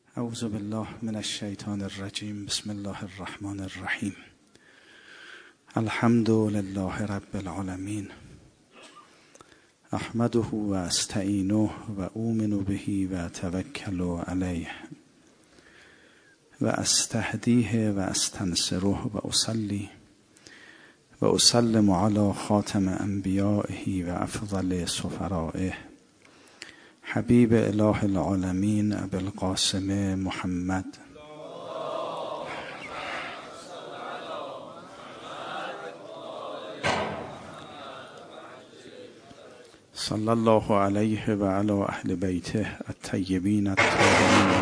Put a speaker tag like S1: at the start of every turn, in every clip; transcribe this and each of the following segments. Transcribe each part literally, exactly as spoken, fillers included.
S1: اعوذ بالله من الشیطان الرجیم. بسم الله الرحمن الرحیم. الحمد لله رب العالمین. احمده و استعینه و اؤمن به و اتوکل علیه و استهدیه و استنصره و اصلی و اسلم علی خاتم انبیائه و افضل سفرائه حبیب اله العالمین ابی القاسم محمد صلی الله علیه و علی اهل بیته الطیبین الطاهرین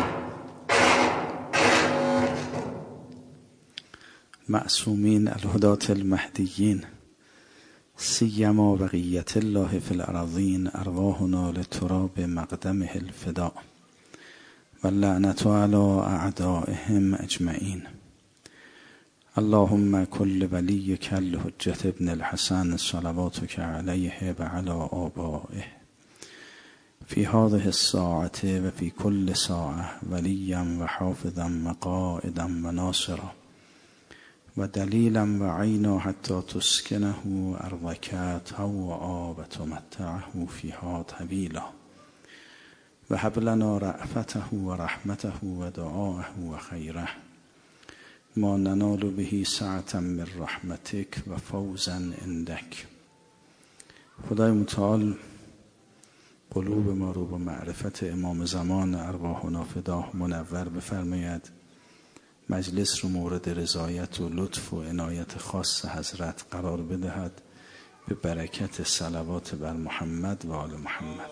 S1: معصومین الهداة المهدیین سیما بقیت الله فی الارضین ارواحنا لتراب مقدمه الفداء واللعنة علی اعدائهم اجمعین. اللهم کل ولیک الحجة ابن الحسن صلواتک علیه و علی آبائه فی هذه الساعة و فی کل ساعة ولیا و حافظا و قائدا و ناصرا و دلیلا و عینا حتی تسکنه ارضک طوعا و تمتعه فیها طویلا و هب لنا رأفته و رحمته و دعاءه و خیره ما ننال به سعة من رحمتک و فوزا عندک. خدای متعال قلوب ما رو با معرفت امام زمان ارواحنا فداه منور بفرماید. مجلس رو مورد رضایت و لطف و عنایت خاص حضرت قرار بدهد به برکت صلوات بر محمد و آل محمد.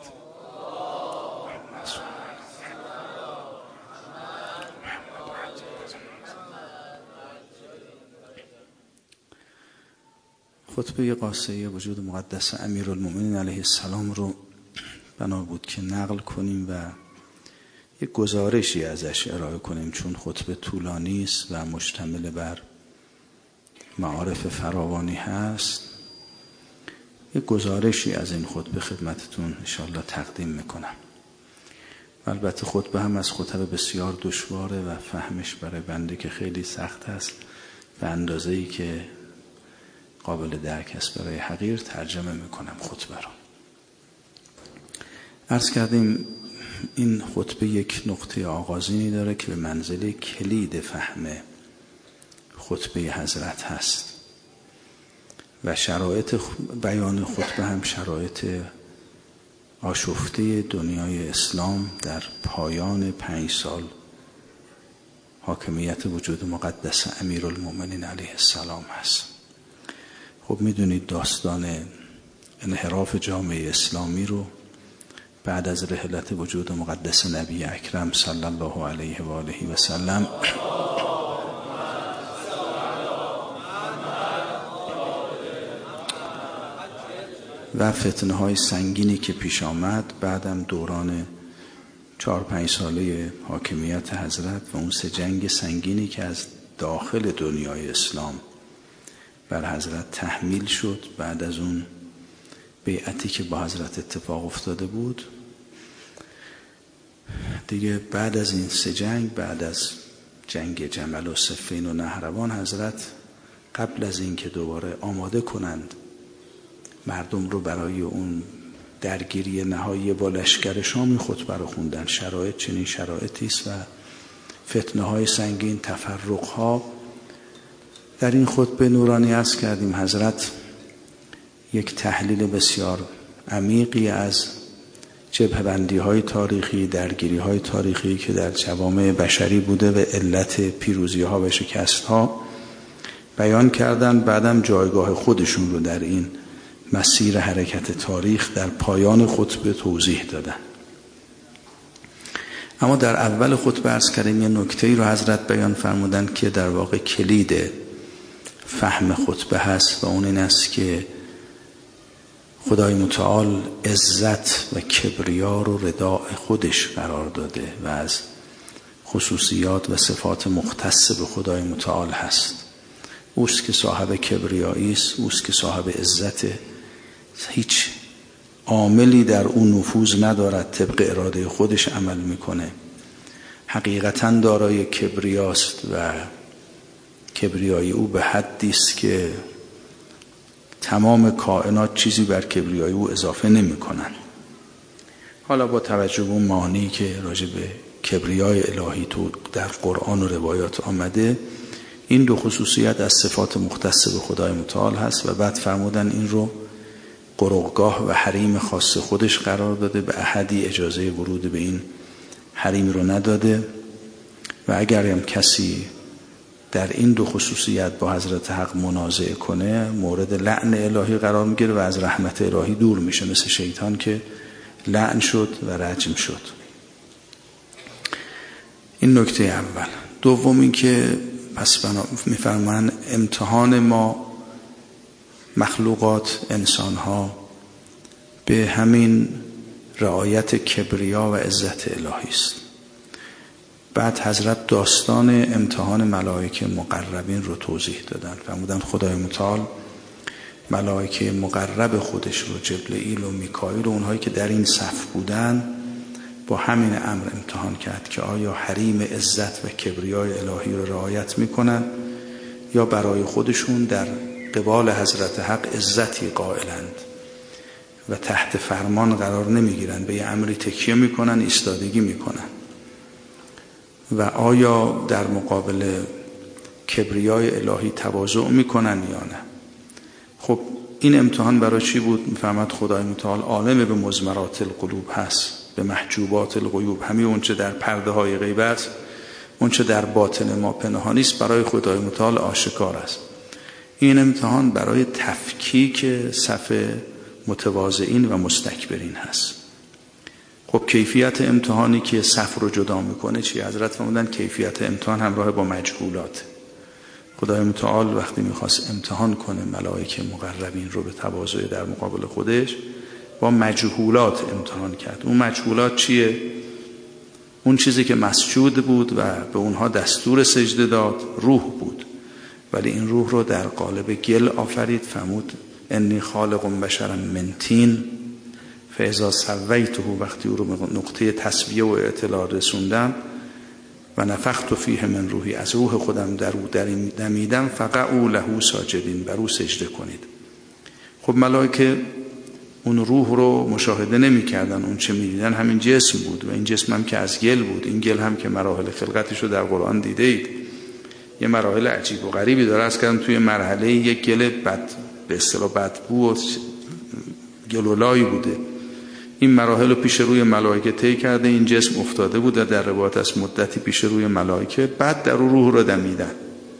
S1: خطبه قاصه وجود مقدس امیرالمومنین علیه السلام رو بنا بود که نقل کنیم و یک گزارشی ازش ارائه کنیم، چون خطبه طولانی است و مشتمل بر معارف فراوانی هست. یک گزارشی از این خطبه خدمتتون انشاءالله تقدیم میکنم. البته خطبه هم از خطبه بسیار دشواره و فهمش برای بنده که خیلی سخت است، به اندازه‌ای که قابل درک است برای حقیر ترجمه میکنم خطبه رو. عرض کردیم این خطبه یک نقطه آغازینی داره که به منزله کلید فهم خطبه حضرت هست و شرایط بیان خطبه هم شرایط آشفته دنیای اسلام در پایان پنج سال حاکمیت وجود مقدس امیرالمومنین علیه السلام هست. خب میدونید داستان انحراف جامعه اسلامی رو بعد از رحلت وجود مقدس نبی اکرم صلی الله علیه و آله و سلم و فتنه های سنگینی که پیش آمد، بعدم دوران چهار پنج ساله حاکمیت حضرت و اون سه جنگ سنگینی که از داخل دنیای اسلام بر حضرت تحمیل شد، بعد از اون بیعتی که با حضرت اتفاق افتاده بود دیگه. بعد از این سه جنگ، بعد از جنگ جمل و صفین و نهروان، حضرت قبل از این که دوباره آماده کنند مردم رو برای اون درگیری نهایی با لشکر شام خطبه رو خوندن. شرایط چنین شرایطی است و فتنه های سنگین، تفرق ها. در این خطبه نورانی عرض کردیم حضرت یک تحلیل بسیار عمیقی از جبهه‌بندی های تاریخی، درگیری های تاریخی که در جوامع بشری بوده و علت پیروزی ها و شکست ها بیان کردن. بعدم جایگاه خودشون رو در این مسیر حرکت تاریخ در پایان خطبه توضیح دادن. اما در اول خطبه عرض کردیم یه نکته‌ای رو حضرت بیان فرمودن که در واقع کلید فهم خطبه هست و اون این است که خدای متعال عزت و کبریا رو رداء خودش قرار داده و از خصوصیات و صفات مختص به خدای متعال هست. اوست که صاحب کبریایی است، اوست که صاحب عزت، هیچ عاملی در اون نفوذ ندارد، طبق اراده خودش عمل میکنه. حقیقتاً دارای کبریاست و کبریای او به حدی است که تمام کائنات چیزی بر کبریای او اضافه نمی کنن. حالا با توجه به اون معانی که راجع به کبریای الهی تو در قرآن و روایات آمده، این دو خصوصیت از صفات مختص به خدای متعال هست و بعد فرمودن این رو قرقگاه و حریم خاص خودش قرار داده، به احدی اجازه ورود به این حریم رو نداده و اگر هم کسی در این دو خصوصیت با حضرت حق منازعه کنه مورد لعن الهی قرار میگیره و از رحمت الهی دور میشه، مثل شیطان که لعن شد و رجم شد. این نکته اول. دوم این که پس میفرمان امتحان ما مخلوقات انسانها به همین رعایت کبریا و عزت الهی است. بعد حضرت داستان امتحان ملائکه مقربین رو توضیح دادن. فرمودن خدای متعال ملائکه مقرب خودش رو، جبرئیل و میکائیل و اونهایی که در این صف بودن، با همین امر امتحان کرد که آیا حریم عزت و کبریای الهی رو رعایت میکنن یا برای خودشون در قبال حضرت حق عزتی قائلند و تحت فرمان قرار نمیگیرن، به یه امری تکیه میکنن، ایستادگی میکنن و آیا در مقابل کبریای الهی تواضع میکنن یا نه. خب این امتحان برای چی بود؟ میفهمد خدای متعال عالم به مضمرات القلوب هست، به محجوبات الغیوب، همین اون چه در پرده های غیب است، اون چه در باطن ما پنهانی است برای خدای متعال آشکار است. این امتحان برای تفکیک صف متواضعین و مستکبرین هست. خب کیفیت امتحانی که صف رو جدا میکنه چی؟ حضرت فرمودن کیفیت امتحان همراه با مجهولات. خدای متعال وقتی میخواست امتحان کنه ملائکه مقربین رو به تواضع در مقابل خودش، با مجهولات امتحان کرد. اون مجهولات چیه؟ اون چیزی که مسجود بود و به اونها دستور سجده داد روح بود، ولی این روح رو در قالب گل آفرید. فرمود انی خالق بشرا من طین فاذا سویته، وقتی او رو به نقطه تسویه و اعتلاع رسوندم و نفخت فیه من روحی، از روح خودم در او دمیدم، فقعوا له ساجدین، بر او سجده کنید. خب ملائکه اون روح رو مشاهده نمی کردن، اون چه می دیدن همین جسم بود و این جسم هم که از گل بود. این گل هم که مراحل خلقتش رو در قرآن دیده اید، یه مراحل عجیب و غریبی داره. از کردم توی مرحله یک گل بد به اصطلاح بدبو و گلولایی بوده. این مراحل رو پیش روی ملائکه طی کرده، این جسم افتاده بوده در روایت از مدتی پیش روی ملائکه، بعد در روح رو دمیدن.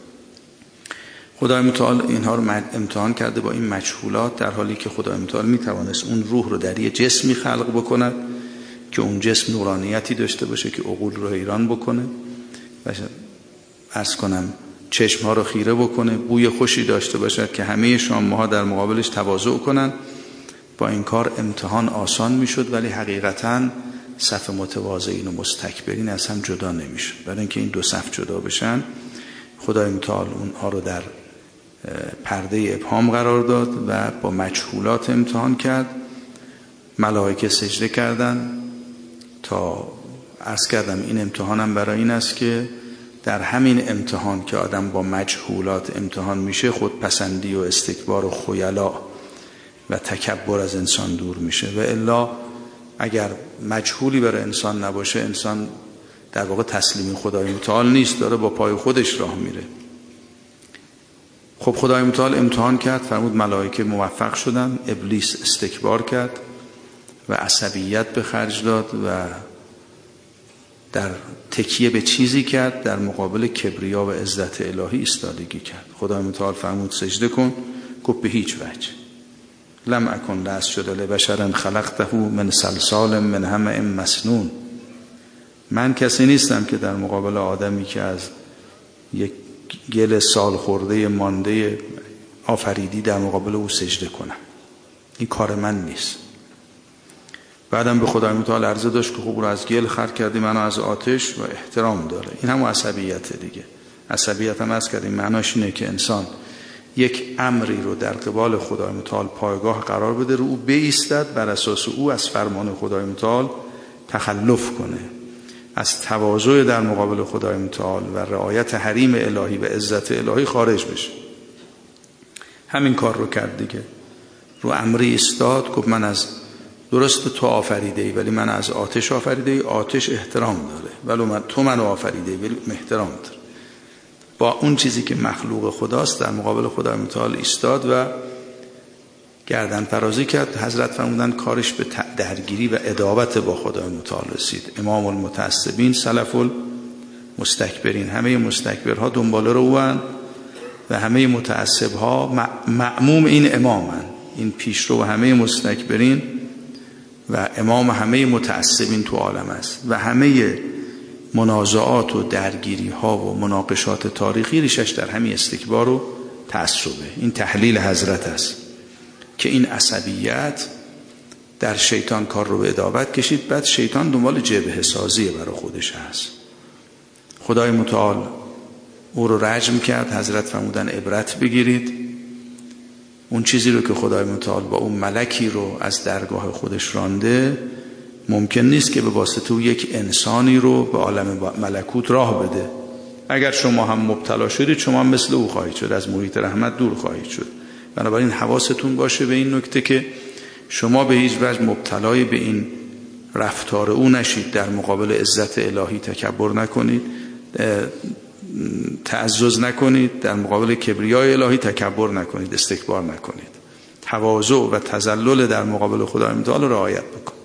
S1: خدای متعال اینها رو امتحان کرده با این مجهولات، در حالی که خدای متعال میتوانست اون روح رو در یه جسمی خلق بکند که اون جسم نورانیتی داشته باشه که عقول رو حیران بکنه و عرض کنم چشم ها رو خیره بکنه، بوی خوشی داشته باشد که همه شامه ها در مقابلش تواضع کنن. با این کار امتحان آسان میشد، ولی حقیقتاً صف متواضعین و مستکبرین از هم جدا نمیشد. برای اینکه این دو صف جدا بشن خدای متعال اونها رو در پرده ابهام قرار داد و با مجهولات امتحان کرد. ملائکه سجده کردن تا عرض کردم این امتحانم برای این است که در همین امتحان که آدم با مجهولات امتحان میشه، خودپسندی و استکبار و خیلا و تکبر از انسان دور میشه. و الا اگر مجهولی برای انسان نباشه، انسان در واقع تسلیم خدای متعال نیست، داره با پای خودش راه میره. خب خدای متعال امتحان کرد، فرمود ملائکه موفق شدن، ابلیس استکبار کرد و عصبیت به خرج داد و در تکیه به چیزی کرد، در مقابل کبریا و عزت الهی ایستادگی کرد. خدای متعال فرمود سجده کن، گفت به هیچ وجه. لم اکن لاسجد لبشر خلقته من صلصال من حمأ مسنون. من کسی نیستم که در مقابل آدمی که از یک گل سال خورده مانده آفریدی در مقابل او سجده کنم. این کار من نیست. بعدم به خدای متعال عرضه داشت که خب رو از گل خلق کردی، منو از آتش، و احترام داره. این هم عصبیت دیگه. عصبیت هم از کردیم معناش اینه که انسان یک امری رو در قبال خدای متعال پایگاه قرار بده، رو او بایستد، بر اساس او از فرمان خدای متعال تخلف کنه.
S2: از تواضع در مقابل خدای متعال و رعایت حریم الهی و عزت الهی خارج بشه. همین کار رو کرد دیگه. رو امری استاد، گفت من از درست تو آفریده ای ولی من از آتش آفریده ای، آتش احترام داره، ولی من تو منو آفریده ای ولی احترام داره. با اون چیزی که مخلوق خداست در مقابل خدای متعال ایستاد و گردن فرازی کرد. حضرت فرمودن کارش به درگیری و ادابت با خدای متعال رسید. امام المتعصبین سلف المستکبرین، همه مستکبرها دنباله رو اون و همه متعصبها مأموم این امامن. این پیشرو همه مستکبرین و امام همه متعصبین تو عالم است و همه منازعات و درگیری ها و مناقشات تاریخی ریشش در همین استکبار و تعصبه. این تحلیل حضرت است که این عصبیت در شیطان کار رو به ادابت کشید. بعد شیطان دنبال جبهه سازی برای خودش هست. خدای متعال او رو رجم کرد. حضرت فرمودن عبرت بگیرید. اون چیزی رو که خدای متعال با اون ملکی رو از درگاه خودش رانده ممکن نیست که به واسطه او یک انسانی رو به عالم ملکوت راه بده. اگر شما هم مبتلا شدید شما هم مثل او خواهید شد، از محیط رحمت دور خواهید شد. بنابراین حواستون باشه به این نکته که شما به هیچ وجه مبتلای به این رفتار او نشید. در مقابل عزت الهی تکبر نکنید، تعزز نکنید، در مقابل کبریای الهی تکبر نکنید، استکبار نکنید. تواضع و تذلل در مقابل خدای متعال رو رعایت بکنید.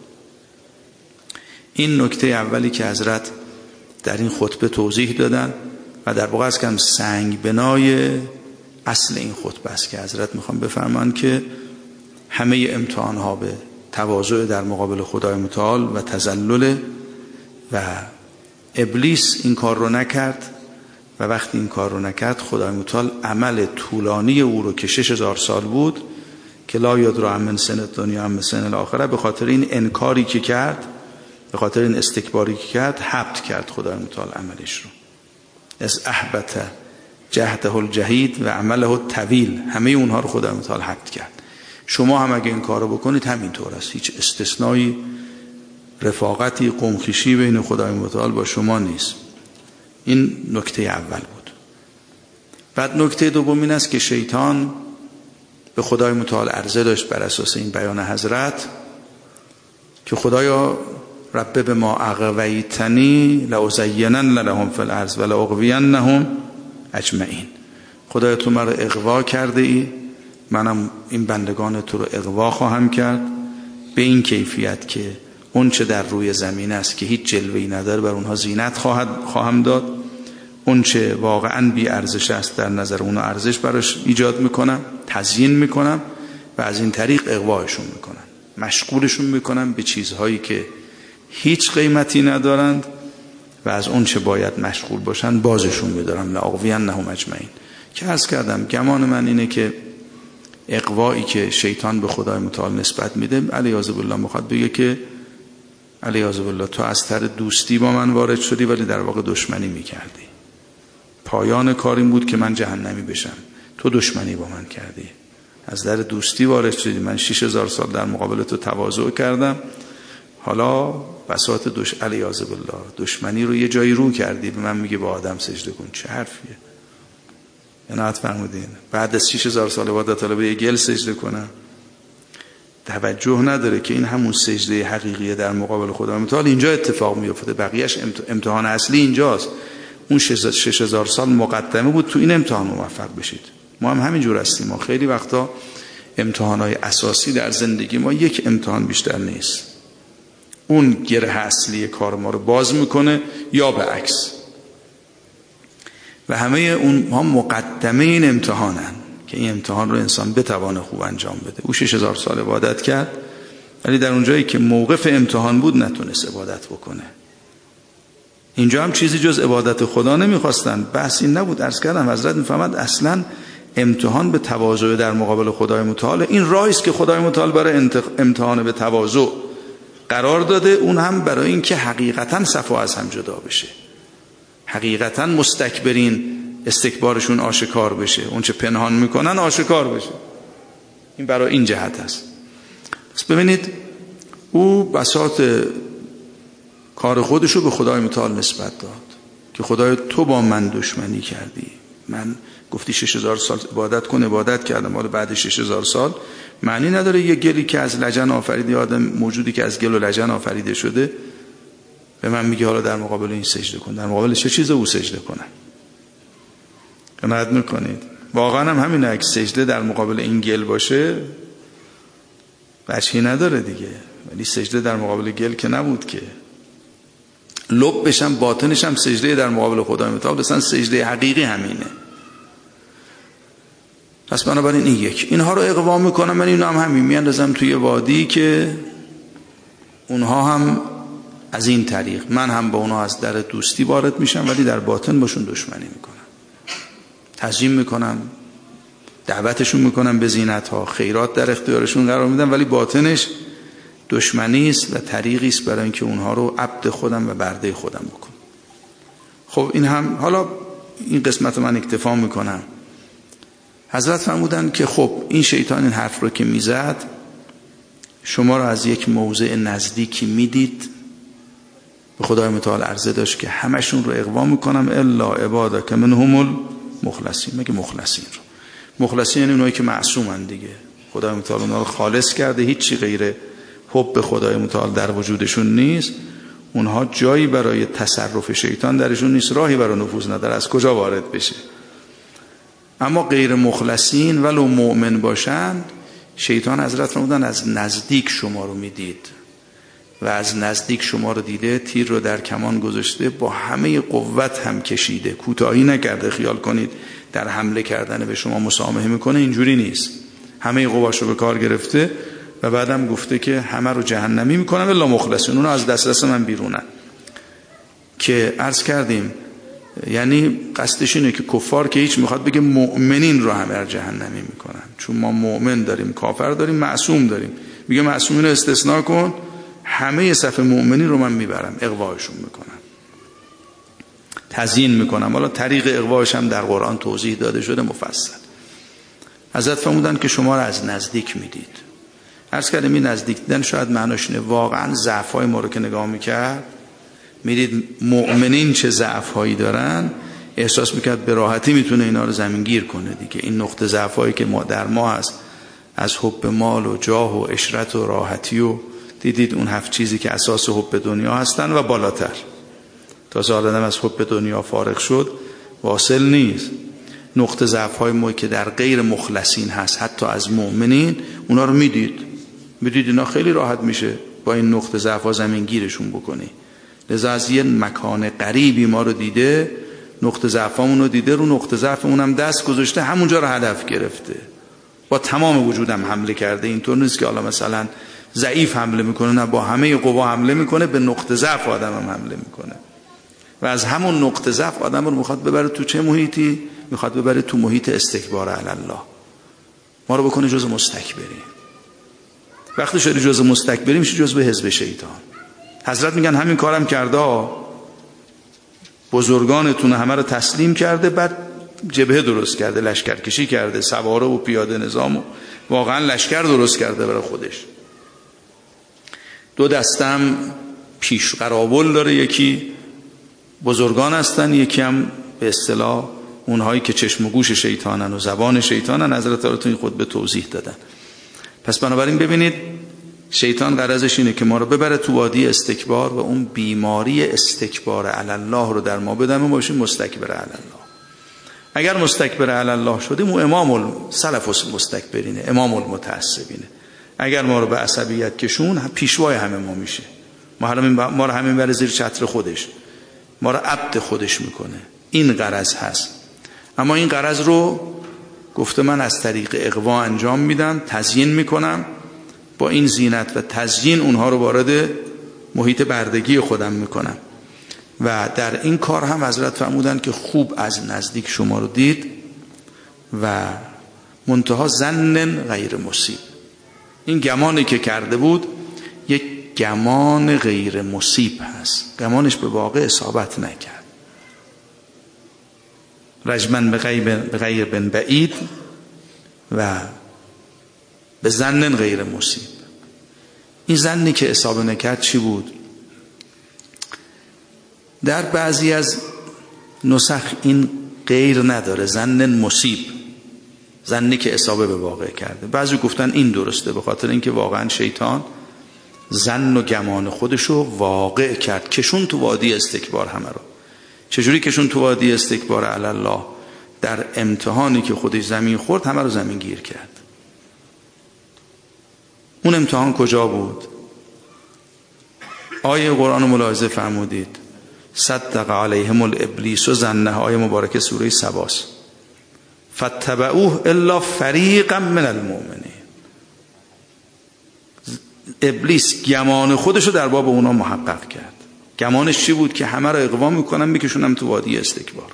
S2: این نکته اولی که حضرت در این خطبه توضیح دادن و در واقع از کم سنگ بنای اصل این خطبه است که حضرت میخوام بفرمان که همه امتحان ها به تواضع در مقابل خدای متعال و تذلل و ابلیس این کار رو نکرد و وقتی این کار رو نکرد خدای متعال عمل طولانی او رو که شش هزار سال بود که لا یدرا من سن دنیا من سن الاخره، به خاطر این انکاری که کرد، به خاطر این استکباری که کرد، حبط کرد خدای متعال عملش رو. از احبط جهده الجهید و عمله الطویل، همه اونها رو خدای متعال حبط کرد. شما هم اگه این کار رو بکنید همینطور است. هیچ استثنایی، رفاقتی، قومخیشی بین خدای متعال با شما نیست. این نکته اول بود. بعد نکته دوم این است که شیطان به خدای متعال عرضه داشت بر اساس این بیان حضرت که خدایا رب به ما اغویتنی لازینن لهم فی الارض و لاغوینهم اجمعین. خدایا تو مرا اغوا کرده ای، منم این بندگان تو رو اغوا خواهم کرد به این کیفیت که اون چه در روی زمین است که هیچ جلوه‌ای نداره بر اونها زینت خواهد خواهم داد، اون چه واقعا بی ارزش است در نظر اونها ارزش براش ایجاد میکنم، تزیین میکنم و از این طریق اغواشون میکنم، مشغولشون میکنم به چیزهایی که هیچ قیمتی ندارند و از اون چه باید مشغول باشن بازشون میدارم. لاغوینهم اجمعین. که عرض کردم گمان من اینه که اغوایی که شیطان به خدای متعال نسبت میده، علیاذ بالله میخواد بگه که علیاذ بالله تو از طر دوستی با من وارد شدی ولی در واقع دشمنی میکردی. پایان کار این بود که من جهنمی بشم، تو دشمنی با من کردی. از در دوستی وارد شدی، من شش هزار سال در مقابل تو تواضع کردم، حالا بساط دش علیاذ بالله دشمنی رو یه جایی رو کردی، به من میگه با آدم سجده کن. چه حرفیه؟ عنایت فرمودین بعد از شش هزار سال عبادت طلب یه گل سجده کنم؟ توجه نداره که این همون سجده حقیقیه در مقابل خدا متعال اینجا اتفاق میفته. بقیهش امتحان اصلی اینجاست. اون شش هزار سال مقدمه بود تو این امتحان موفق بشید. ما هم همینجور هستیم. ما خیلی وقتا امتحانهای اساسی در زندگی ما یک امتحان بیشتر نیست. اون گره اصلی کار ما رو باز میکنه یا به عکس. و همه اونها مقدمه این امتحانن که این امتحان رو انسان بتوانه خوب انجام بده. او شش هزار سال عبادت کرد ولی در اونجایی که موقف امتحان بود نتونست عبادت بکنه. اینجا هم چیزی جز عبادت خدا نمیخواستن. بحث این نبود. عرض کردم حضرت میفهمد اصلا امتحان به تواضع در مقابل خدای متعال این راهی است که خدای متعال برای امتحان به تواضع قرار داده. اون هم برای این که حقیقتا صفا از هم جدا بشه، حقیقتا مستکبرین استکبارشون آشکار بشه، اون چه پنهان میکنن آشکار بشه. این برای این جهت است. پس ببینید او بساط کار خودشو به خدای متعال نسبت داد که خدای تو با من دشمنی کردی، من گفتی شش هزار سال عبادت کن، عبادت کردم، حالا بعد شش هزار سال معنی نداره یه گلی که از لجن آفریده، آدم موجودی که از گل و لجن آفریده شده به من میگه حالا در مقابل این سجده کن. در مقابل چه چیز او سجده کنم؟ قناعت میکنید؟ واقعا هم همینه، اگه سجده در مقابل این گل باشه وجهی نداره دیگه، ولی سجده در مقابل گل که نبود که. لبش هم باطنش هم سجده در مقابل خدای متعال، اصلا سجده حقیقی همینه. پس بنابراین این یک، اینها رو اقوا میکنم، من اینا هم همین میاندازم توی وادی که اونها هم از این طریق، من هم با اونها از در دوستی وارد میشم ولی در باطن باشون دشمنی میکنم، تزیین میکنم، دعوتشون میکنم به زینت ها، خیرات در اختیارشون قرار میدم، ولی باطنش دشمنی است و طریقی است برای اینکه اونها رو عبد خودم و برده خودم بکنم. خب این هم حالا این قسمت من اکتفا میکنم. حضرت فرمودن که خب این شیطان این حرف رو که میزد شما رو از یک موضع نزدیکی میدید، به خدای متعال عرضه داشت که همشون رو اقوا میکنم الا عبادک منهم المخلصین. مگه مخلصین رو؟ مخلصین یعنی اونایی که معصومن دیگه، خدای متعال اونها رو خالص کرده، هیچی غیر حب به خدای متعال در وجودشون نیست، اونها جایی برای تصرف شیطان درشون نیست، راهی برای نفوذ نداره، از کجا وارد بشه. اما غیر مخلصین ولو مؤمن باشند، شیطان حضرت فرمودن از نزدیک شما رو میدید و از نزدیک شما رو دیده، تیر رو در کمان گذاشته، با همه قوت هم کشیده، کوتاهی نکرده. خیال کنید در حمله کردن به شما مسامحه میکنه، اینجوری نیست، همه قواشو به کار گرفته و بعدم گفته که همه رو جهنمی میکنم الا مخلصین، اونو از دسترس من بیرونن. که عرض کردیم یعنی قصدش اینه که کفار که هیچ میخواد بگه مؤمنین رو همه رو جهنمی میکنن، چون ما مؤمن داریم، کافر داریم، معصوم داریم، میگه معصومین رو استثناء کن، همه صف مؤمنین رو من میبرم، اغواشون میکنم، تزیین میکنم. حالا طریق اغواش هم در قرآن توضیح داده شده مفصل. حضرت فرمودن که شما رو از نزدیک میدید. عرض کردم این نزدیک دیدن شاید معناش اینه واقعا ضعف‌های ما رو که نگاه میکرد، میدید مؤمنین چه ضعف‌هایی دارن، احساس میکرد به راحتی میتونه اینا رو زمینگیر کنه دیگه. این نقطه ضعف‌هایی که ما در ما هست، از حب مال و جاه و عشرت و راحتی و دیدید اون هفت چیزی که اساس حب دنیا هستن و بالاتر، تا سالدم از حب دنیا فارغ شد واصل نیست. نقطه ضعف‌های ما که در غیر مخلصین هست، حتی از مؤمنین، اونا رو میدید میدید اینا خیلی راحت میشه با این نقطه ضعف‌ها زمینگیرشون بکنی. لذا از یه مکان قریبی ما رو دیده، نقطه ضعفمون رو دیده، رو نقطه ضعفمون هم دست گذاشته، همونجا رو هدف گرفته، با تمام وجودم حمله کرده. اینطور نیست که حالا مثلا ضعیف حمله میکنه، نه، با همه قوا حمله میکنه، به نقطه ضعف آدم هم حمله میکنه و از همون نقطه ضعف آدم رو میخواد ببره تو چه محیطی؟ میخواد ببره تو محیط استکبار علی الله، ما رو بکنه جز مستکبرین. وقتی شدی جز مستکبرین میشه جز به حزب شیطان. حضرت میگن همین کارم کرده، بزرگانتون همه رو تسلیم کرده، بعد جبهه درست کرده، لشکرکشی کرده، سواره و پیاده نظام و واقعا لشکر درست کرده برای خودش. دو دستم پیش قراول داره، یکی بزرگان هستن، یکی هم به اصطلاح اونهایی که چشم و گوش شیطانن و زبان شیطانن. حضرت رو تو این خود به توضیح دادن. پس بنابراین ببینید شیطان غرضش اینه که ما رو ببره تو وادی استکبار و اون بیماری استکبار علی الله رو در ما بدمه، باشیم مستکبر علی الله. اگر مستکبر علی الله شدیم او امام السلف المستکبرینه، امام المتعصبینه. اگر ما رو به عصبیت کشون، پیشوای همه ما میشه، ما رو همین بره زیر چتر خودش، ما رو عبد خودش میکنه. این غرض هست. اما این غرض رو گفته من از طریق اغوا انجام میدم، تزیین میکنم، با این زینت و تزیین اونها رو وارد محیط بردگی خودم میکنم. و در این کار هم حضرت فرمودن که خوب از نزدیک شما رو دید و منتها ظن غیر مصیب. این گمانی که کرده بود یک گمان غیر مصیب هست، گمانش به واقع اصابت نکرد. رجمن به غیر بن بعید و به ظن غیر مصیب. این ظنی که اصابه نکرد چی بود؟ در بعضی از نسخ این غیر نداره، ظن مصیب، ظنی که اصابه به واقع کرده. بعضی گفتن این درسته، به خاطر اینکه واقعا شیطان ظن و گمان خودشو واقع کرد، کشون تو وادی استکبار همه رو. چجوری کشون تو وادی استکبار علی الله؟ در امتحانی که خودش زمین خورد همه رو زمین گیر کرد. اون امتحان کجا بود؟ آیه قرآن ملاحظه فرمودید، صدق علیهم الابلیس و ظنه، آیه مبارکه سوره سباست. فتبعوه الا فریقا من المؤمنین. ابلیس گمان خودشو در باب اونا محقق کرد. گمانش چی بود؟ که همه را اقوام میکنم میکشونم تو وادی استکبار.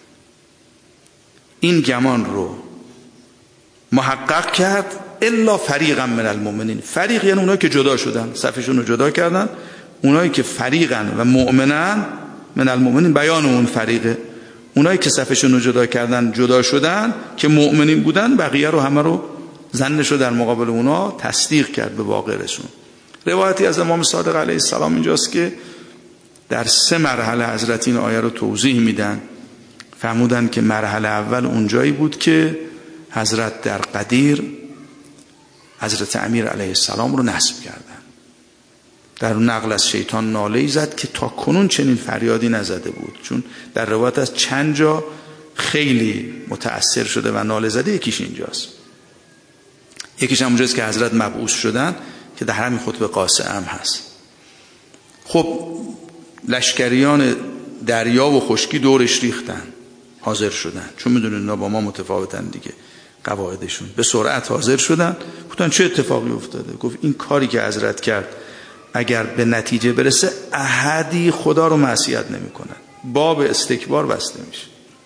S2: این گمان رو محقق کرد، الا فریقا من المؤمنین. فریق یعنی اونایی که جدا شدن، صفشون رو جدا کردن. اونایی که فریقن و مؤمنن، من المؤمنین بیان اون فریقه، اونایی که صفشون رو جدا کردن جدا شدن که مؤمنین بودن، بقیه رو همه رو ظنشو در مقابل اونا تصدیق کرد، به واقع رسون. روایتی از امام صادق علیه السلام اینجاست که در سه مرحله حضرت این آیه رو توضیح میدن. فرمودن که مرحله اول اونجایی بود که حضرت در قدیر حضرت امیر علیه السلام رو نصب کردن. در اون نقل از شیطان ناله‌ای زد که تا کنون چنین فریادی نزده بود، چون در روایت از چند جا خیلی متأثر شده و ناله زده. یکیش اینجاست، یکیش همونجاست که حضرت مبعوث شدن که در همین خطبه قاسم هست. خب لشکریان دریا و خشکی دورش ریختن، حاضر شدن، چون میدونن اینا با ما متفاوتن دیگه قواعدشون. به سرعت حاضر شدن، گفتن چه اتفاقی افتاده؟ گفت این کاری که حضرت کرد اگر به نتیجه برسه احدی خدا رو معصیت نمی کنن، باب استکبار بسته میشه.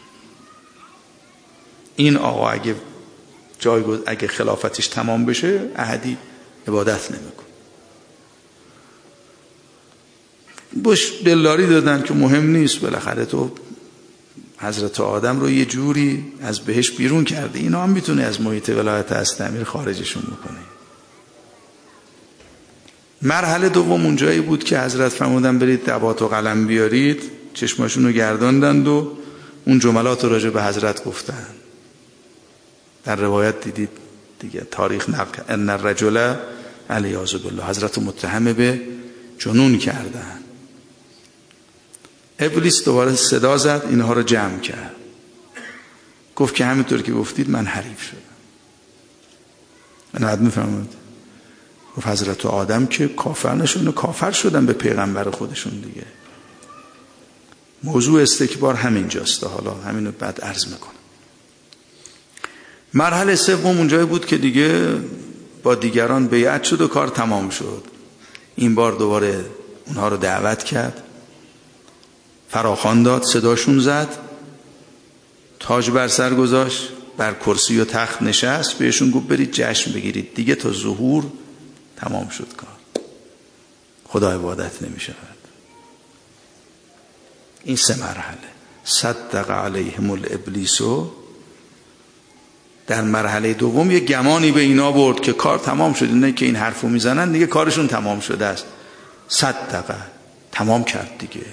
S2: این آقا اگه جایگزین، اگه خلافتش تمام بشه احدی عبادت نمی کن. بش دلداری دادن که مهم نیست، بالاخره تو حضرت آدم رو یه جوری از بهش بیرون کرده، اینا هم میتونه از محیط ولایت هست امیر خارجشون بکنه. مرحله دوم اونجایی بود که حضرت فرمودن برید دوات و قلم بیارید، چشماشون رو گرداندند و اون جملات رو راجع به حضرت گفتن. در روایت دیدید دیگه، تاریخ نقل ان الرجل علیاذ بالله، حضرت متهم به جنون کردن. ابلیس دوباره صدا زد، اینها رو جمع کرد، گفت که همینطور که گفتید من حریف شدم. من حد میفهمید؟ گفت حضرت آدم که کافر نشون، کافر شدن به پیغمبر خودشون دیگه. موضوع استکبار همینجاست. حالا همینو بعد عرض میکنم. مرحله سوم اونجایی بود که دیگه با دیگران بیعت شد و کار تمام شد. این بار دوباره اونها رو دعوت کرد، فراخوان داد، صداشون زد، تاج بر سر گذاشت، بر کرسی و تخت نشست، بهشون گفت برید جشن بگیرید دیگه، تا ظهور تمام شد کار، خدا عبادت نمی شود. این سه مرحله. صدق علیهم الابلیسو. در مرحله دوم یه گمانی به اینا برد که کار تمام شد، اینه که این حرفو میزنن دیگه کارشون تمام شده است. صدق، تمام کرد دیگه.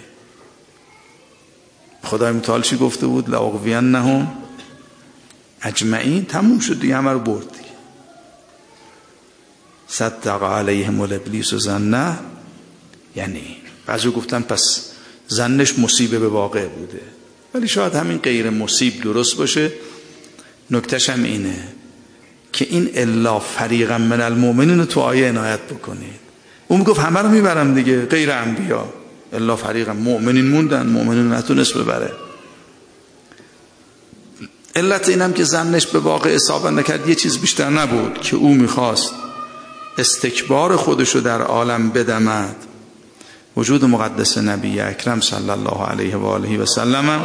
S2: خدای متعال چی گفته بود؟ لاغوینهم اجمعین. تموم شد دیگه، همه رو برد دیگه. صدق علیهم الابلیس و ظنه، یعنی بعضی گفتن پس ظنش مصیبه به واقع بوده، ولی شاید همین غیر مصیب درست باشه. نکتهش هم اینه که این الا فریقا من المؤمنین تو آیه عنایت بکنید. اون میگفت همه رو میبرم دیگه، غیر انبیا. الا فریقا، مؤمنین موندن، مؤمنین نتونست ببره. علت اینم که ظنش به واقع اصابه نکرد یه چیز بیشتر نبود که او میخواست استکبار خودشو در عالم بدمد. وجود مقدس نبی اکرم صلی الله علیه و آله و سلم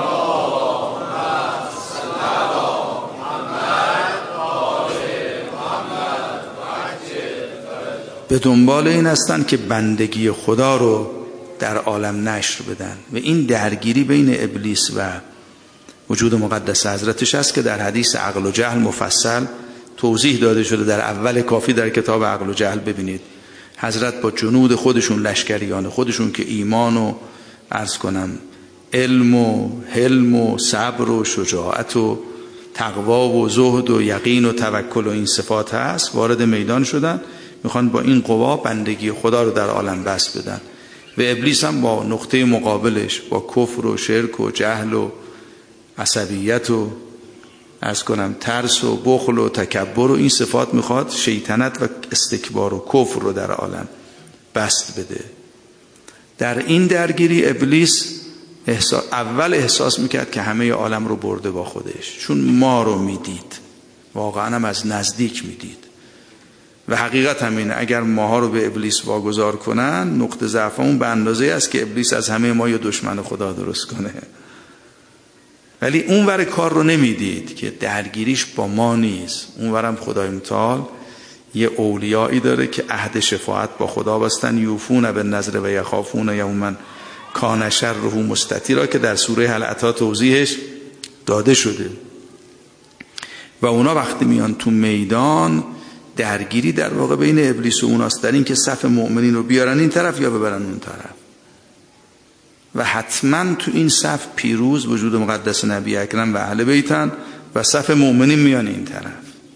S2: به دنبال این هستند که بندگی خدا رو در عالم نشر بدن و این درگیری بین ابلیس و وجود مقدس حضرتش است که در حدیث عقل و جهل مفصل توضیح داده شده. در اول کافی در کتاب عقل و جهل ببینید حضرت با جنود خودشون، لشکریان خودشون که ایمان و عرض کنم علم و حلم و صبر و شجاعت و تقوا و زهد و یقین و توکل و این صفات هست، وارد میدان شدن، میخوان با این قوا بندگی خدا رو در عالم بس بدن. و ابلیس هم با نقطه مقابلش، با کفر و شرک و جهل و عصبیت و عرض کنم ترس و بخل و تکبر و این صفات، میخواد شیطنت و استکبار و کفر رو در عالم بست بده. در این درگیری ابلیس احساس اول احساس میکرد که همه عالم رو برده با خودش، چون ما رو میدید، واقعا هم از نزدیک میدید. و حقیقت همینه، اگر ماها رو به ابلیس واگذار کنن، نقطه ضعفمون به اندازه است که ابلیس از همه ما یه دشمن خدا درست کنه. ولی اون ور کار رو نمیدید که درگیریش با ما نیست. اون ورم خدای متعال یه اولیایی داره که عهد شفاعت با خدا بستن، یوفون بالنذر و یخافون یوما کان شره مستطیرا، که در سوره هل اتی توضیحش داده شده. و اونا وقتی میان تو میدان، درگیری در واقع بین ابلیس و اوناست، در این که صف مؤمنین رو بیارن این طرف یا ببرن اون طرف. و حتما تو این صف پیروز وجود مقدس نبی اکرم و اهل بیتن و صف مؤمنین میان این طرف.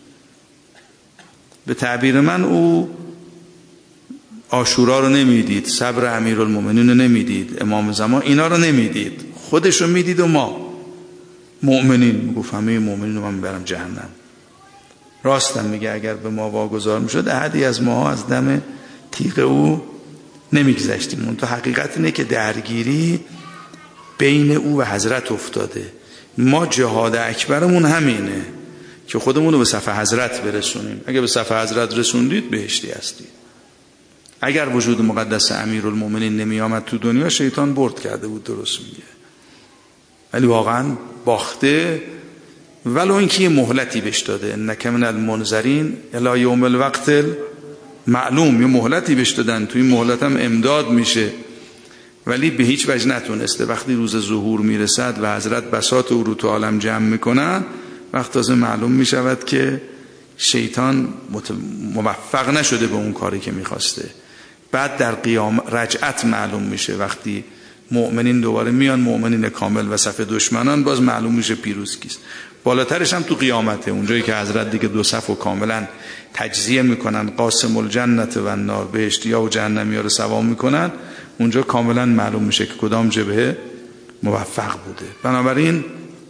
S2: به تعبیر من او عاشورا رو نمیدید، صبر امیرالمومنین رو نمیدید، امام زمان اینا رو نمیدید، خودش رو میدید و ما مؤمنین میگفت همه مؤمنین رو من میبرم جهنم. راستم میگه اگر به ما واگذار میشد احدی از ما از دم تیغ او نمیگذشتیم. اون تو حقیقت اینه که درگیری بین او و حضرت افتاده. ما جهاد اکبرمون همینه که خودمون رو به صف حضرت برسونیم. اگه به صف حضرت رسوندید بهشتی هستید. اگر وجود مقدس امیرالمومنین نمی آمد تو دنیا، شیطان برد کرده بود، درست میگه. ولی واقعا باخته، ولو اینکه یه مهلتی بهش داده، انک من المنذرین الی یوم الوقت معلوم، یه مهلتی بهش دادن، تو این مهلت هم امداد میشه، ولی به هیچ وجه نتونسته. وقتی روز ظهور میرسد و حضرت بساط او رو تو عالم جمع میکنن، وقت تازه معلوم میشود که شیطان موفق نشده به اون کاری که میخواسته. بعد در قیام رجعت معلوم میشه، وقتی مؤمنین دوباره میان، مؤمنین کامل و صف دشمنان، باز معلوم میشه پیروز کیست. بالاترش هم تو قیامته، اونجایی که حضرت دیگه دو صف و کاملا تجزیه میکنن، قاسم الجنت و النار، بهشتیا و جهنمیا رو سوا میکنن، اونجا کاملا معلوم میشه که کدام جبهه موفق بوده. بنابراین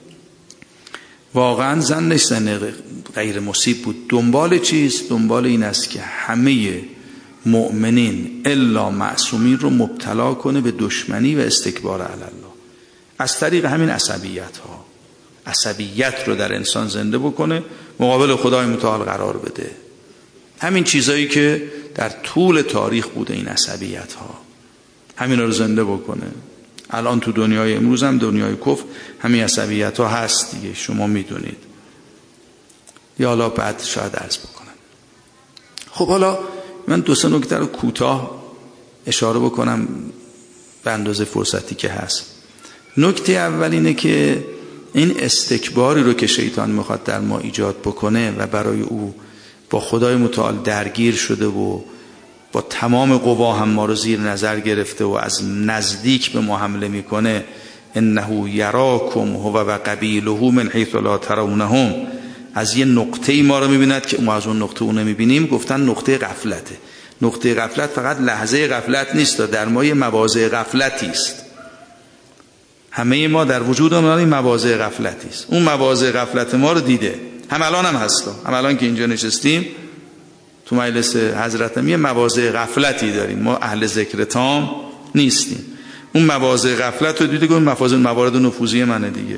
S2: واقعا زنش زن غیر مصیب بود. دنبال چیست؟ دنبال این است که همه مؤمنین الا معصومین رو مبتلا کنه به دشمنی و استکبار علی الله، از طریق همین عصبیت ها. عصبیت رو در انسان زنده بکنه، مقابل خدای متعال قرار بده. همین چیزایی که در طول تاریخ بوده، این عصبیت ها، همین رو زنده بکنه. الان تو دنیای امروز هم، دنیای کفر، همین عصبیت ها هست دیگه، شما میدونید. یا حالا بعد شاید عرض بکنم. خب حالا من دو سه نکته رو کوتاه اشاره بکنم به اندازه فرصتی که هست. نکته اول اینه که این استکباری رو که شیطان میخواد در ما ایجاد بکنه و برای او با خدای متعال درگیر شده و با تمام قوا هم ما رو زیر نظر گرفته و از نزدیک به ما حمله میکنه، انه یراکم هو و قبیله من حیث لا ترونهم، از یه نقطه ما رو میبیند که ما از اون نقطه اون نمیبینیم. گفتن نقطه غفلته. نقطه غفلت فقط لحظه غفلت نیست، در ما یه مواضع غفلتی است. همه ما در وجود ما این مواضع غفلتی است. اون مواضع غفلت ما رو دیده، هم الان هم هستم، هم الان که اینجا نشستیم تو مجلس حضرتم یه مواضع غفلتی داریم. ما اهل ذکر تام نیستیم. اون مواضع غفلت رو دیده، گفت مفاضل موارد نفوذی منه دیگه.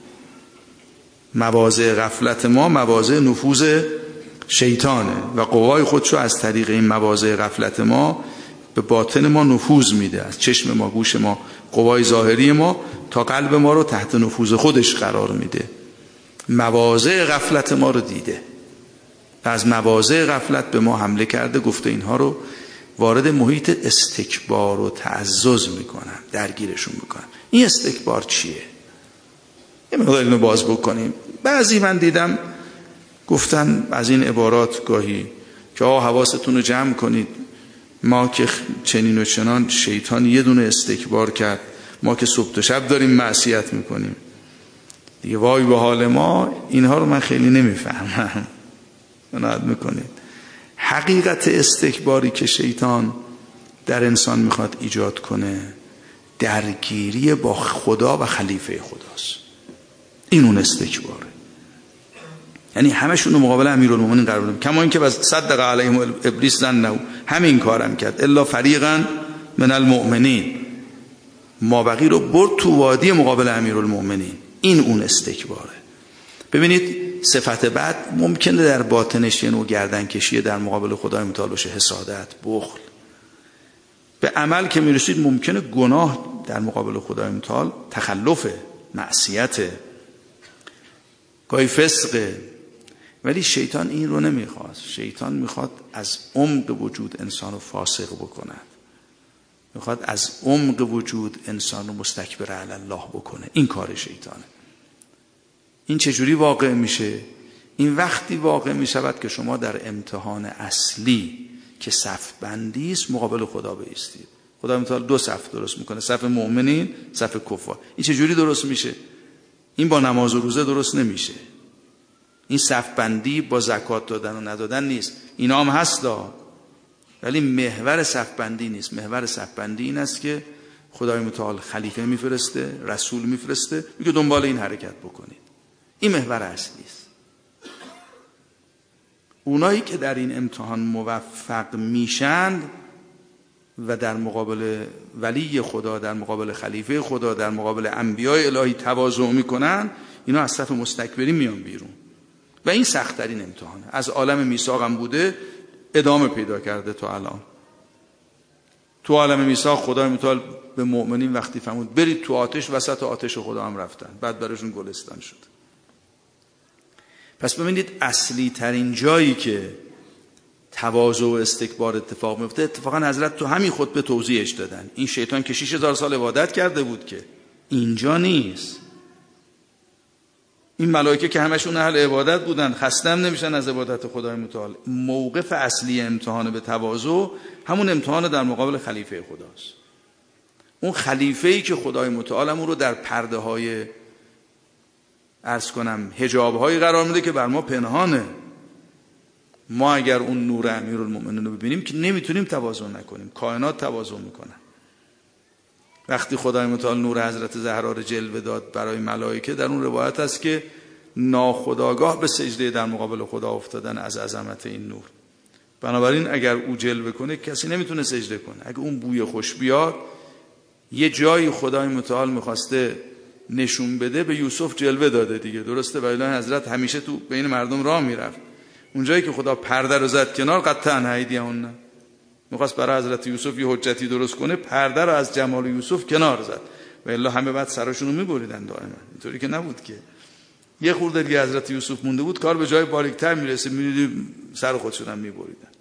S2: مواضع غفلت ما مواضع نفوذ شیطانه و قوای خودشو از طریق این مواضع غفلت ما به باطن ما نفوذ میده، از چشم ما، گوش ما، قوای ظاهری ما تا قلب ما رو تحت نفوذ خودش قرار میده. مواضع غفلت ما رو دیده و از مواضع غفلت به ما حمله کرده، گفته اینها رو وارد محیط استکبار و تعزز میکنن، درگیرشون میکنن. این استکبار چیه؟ یه مقدار اینو باز بکنیم. بعضی من دیدم گفتن از این عبارات گاهی که آه حواستون رو جمع کنید، ما که چنین و چنان، شیطان یه دونه استکبار کرد، ما که صبح و شب داریم معصیت میکنیم دیگه، وای به حال ما. اینها رو من خیلی نمیفهمم. منعد میکنید حقیقت استکباری که شیطان در انسان میخواد ایجاد کنه درگیری با خدا و خلیفه خداست. این اون استکباره. یعنی همشون رو مقابل امیرالمومنین قرار بدن. کما اینکه بس صدق علیهم ابلیس ظنه، همین کارم کرد، الا فریقا من المؤمنین، ما بقی رو برد تو وادی مقابل امیرالمومنین. این اون استکباره. ببینید صفت بعد ممکنه در باطنش یه نوع گردن کشیه در مقابل خدای متعال باشه، حسادت، بخل. به عمل که میرسید ممکنه گناه در مقابل خدای متعال، تخلف، معصیت، گاهی فسقه. ولی شیطان این رو نمیخواد. شیطان میخواد از عمق وجود انسان رو فاسق بکند، میخواد از عمق وجود انسان رو مستکبر علی الله بکنه. این کار شیطانه. این چجوری واقع میشه؟ این وقتی واقع میشود که شما در امتحان اصلی که صف بندی است مقابل خدا بایستید. خدا متعال دو صف درست میکنه، صف مؤمنین، صف کفار. این چجوری درست میشه؟ این با نماز و روزه درست نمیشه. این صف بندی با زکات دادن و ندادن نیست. اینا هم هستا، ولی محور صف بندی نیست. محور صف بندی این است که خدای متعال خلیفه میفرسته، رسول میفرسته، میگه دنبال این حرکت بکنید. این محور اصلی است. اونایی که در این امتحان موفق میشن و در مقابل ولی خدا، در مقابل خلیفه خدا، در مقابل انبیاء الهی تواضع میکنن، اینا از صف مستکبرین میان بیرون. و این سخت‌ترین امتحانه. از عالم میثاق هم بوده، ادامه پیدا کرده تا الان. تو عالم میثاق خدای متعال به مؤمنین وقتی فرمود برید تو آتش، وسط آتش خدا هم رفتن، بعد براشون گلستان شد. پس ببینید اصلی ترین جایی که تواضع و استکبار اتفاق میفته، اتفاقا حضرت تو همین خطبه توضیحش دادن. این شیطان که شش هزار سال عبادت کرده بود که اینجا نیست. این ملائکه که همشون اهل عبادت بودن، خسته هم نمیشن از عبادت خدای متعال. موقف اصلی امتحان به تواضع همون امتحان در مقابل خلیفه خداست. اون خلیفه‌ای که خدای متعال همون رو در پرده های عرض کنم حجاب هایی قرار میده که بر ما پنهانه. ما اگر اون نور امیرالمومنین رو ببینیم که نمیتونیم تواضع نکنیم. کائنات تواضع میکنن. وقتی خدای متعال نور حضرت زهرا رو جلوه داد برای ملائکه، در اون روایت هست که ناخودآگاه به سجده در مقابل خدا افتادن از عظمت این نور. بنابراین اگر او جلوه کنه کسی نمیتونه سجده کنه. اگر اون بوی خوش بیاد، یه جایی خدای متعال میخواسته نشون بده، به یوسف جلوه داده دیگه، درسته؟ ولی حضرت همیشه تو بین مردم راه میرفت. اون جایی که خدا پرده رو زد کنار، قطعا ایدیهن، میخواست برای حضرت یوسف یه حجتی درست کنه، پرده رو از جمال یوسف کنار زد و الا همه بعد سراشون رو میبریدن دائما. اینطوری که نبود که یه خورده دیگه حضرت یوسف مونده بود، کار به جای باریکتر میرسه، میدیدی سر خودشون هم میبریدن.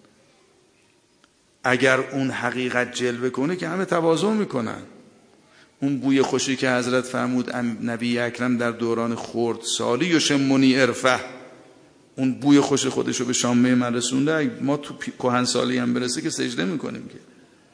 S2: اگر اون حقیقت جلوه کنه که همه تواضع میکنن. اون بوی خوشی که حضرت فرمود نبی اکرم در دوران خرد سالی یشمونی عرفه، اون بوی خوش خودشو به شامه من رسونده، ما تو کهن سالی هم برسه که سجده میکنیم. که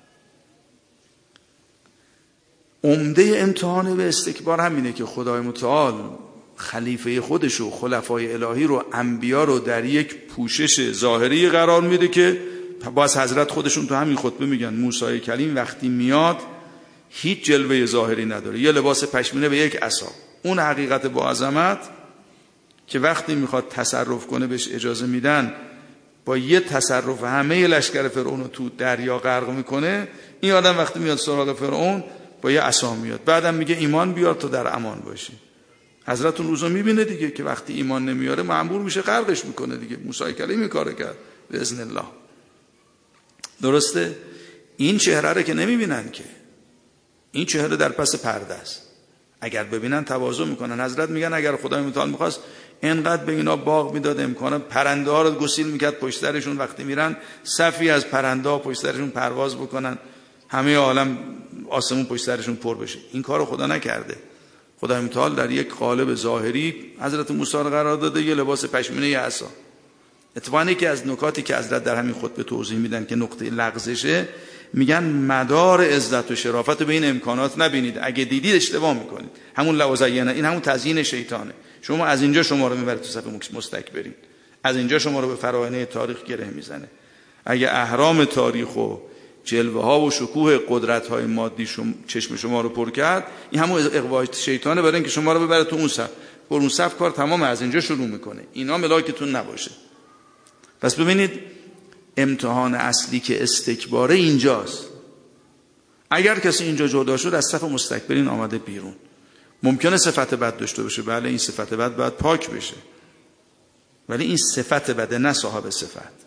S2: عمده امتحان به استکبار همینه که خدای متعال خلیفه خودشو، خلفای الهی رو، انبیا رو در یک پوشش ظاهری قرار میده که باز حضرت خودشون تو همین خطبه میگن موسی کلیم وقتی میاد هیچ جلوه ظاهری نداره، یه لباس پشمینه به یک عصا. اون حقیقت با عظمت که وقتی میخواد تصرف کنه بهش اجازه میدن، با یه تصرف همه لشکر فرعون رو تو دریا غرق میکنه. این آدم وقتی میاد سراغ فرعون با یه عصا میاد، بعدم میگه ایمان بیار تا در امان باشی. حضرت اون روزا میبینه دیگه که وقتی ایمان نمیاره مأمور میشه غرقش میکنه دیگه. موسی کلیم کارو کرد به اذن الله. درسته؟ این چهره رو که نمیبینن که، این چهره در پس پرده است. اگر ببینن تواضع میکنن. حضرت میگن اگر خدای متعال میخواست اینقدر به اینا باغ میداد، امکانه پرنده ها رو گسیل میکرد پشت سرشون، وقتی میرن صفی از پرنده ها پشت سرشون پرواز بکنن، همه عالم آسمون پشت سرشون پر بشه. این کارو خدا نکرده. خدای متعال در یک قالب ظاهری حضرت موسی رو قرار داده، یه لباس پشمینه، یه عصا. اتفاقی که از نکاتی که حضرت در همین خطبه توضیح میدن که نقطه لغزشه، میگن مدار عزت و شرافت به این امکانات نبینید، اگه دیدید اشتباه میکنید. همون لوازینه، این همون تزیین شیطانه. شما از اینجا شما رو میبره تو صف مستکبرین، از اینجا شما رو به فراینه تاریخ گره میزنه. اگه اهرام تاریخ و جلوه ها و شکوه قدرت های مادی شما چشم شما رو پر کرد، این همون اغوا شیطانه برای اینکه شما رو ببره تو اون صف. بر اون صف کار تمام از اینجا شروع میکنه. اینا ملاکتون نباشه. پس ببینید امتحان اصلی که استکباره اینجاست. اگر کسی اینجا جدا شد از صف مستکبرین آمده بیرون. ممکنه صفت بد داشته باشه، بله این صفت بد باید پاک بشه، ولی این صفت بده نه صاحب صفت.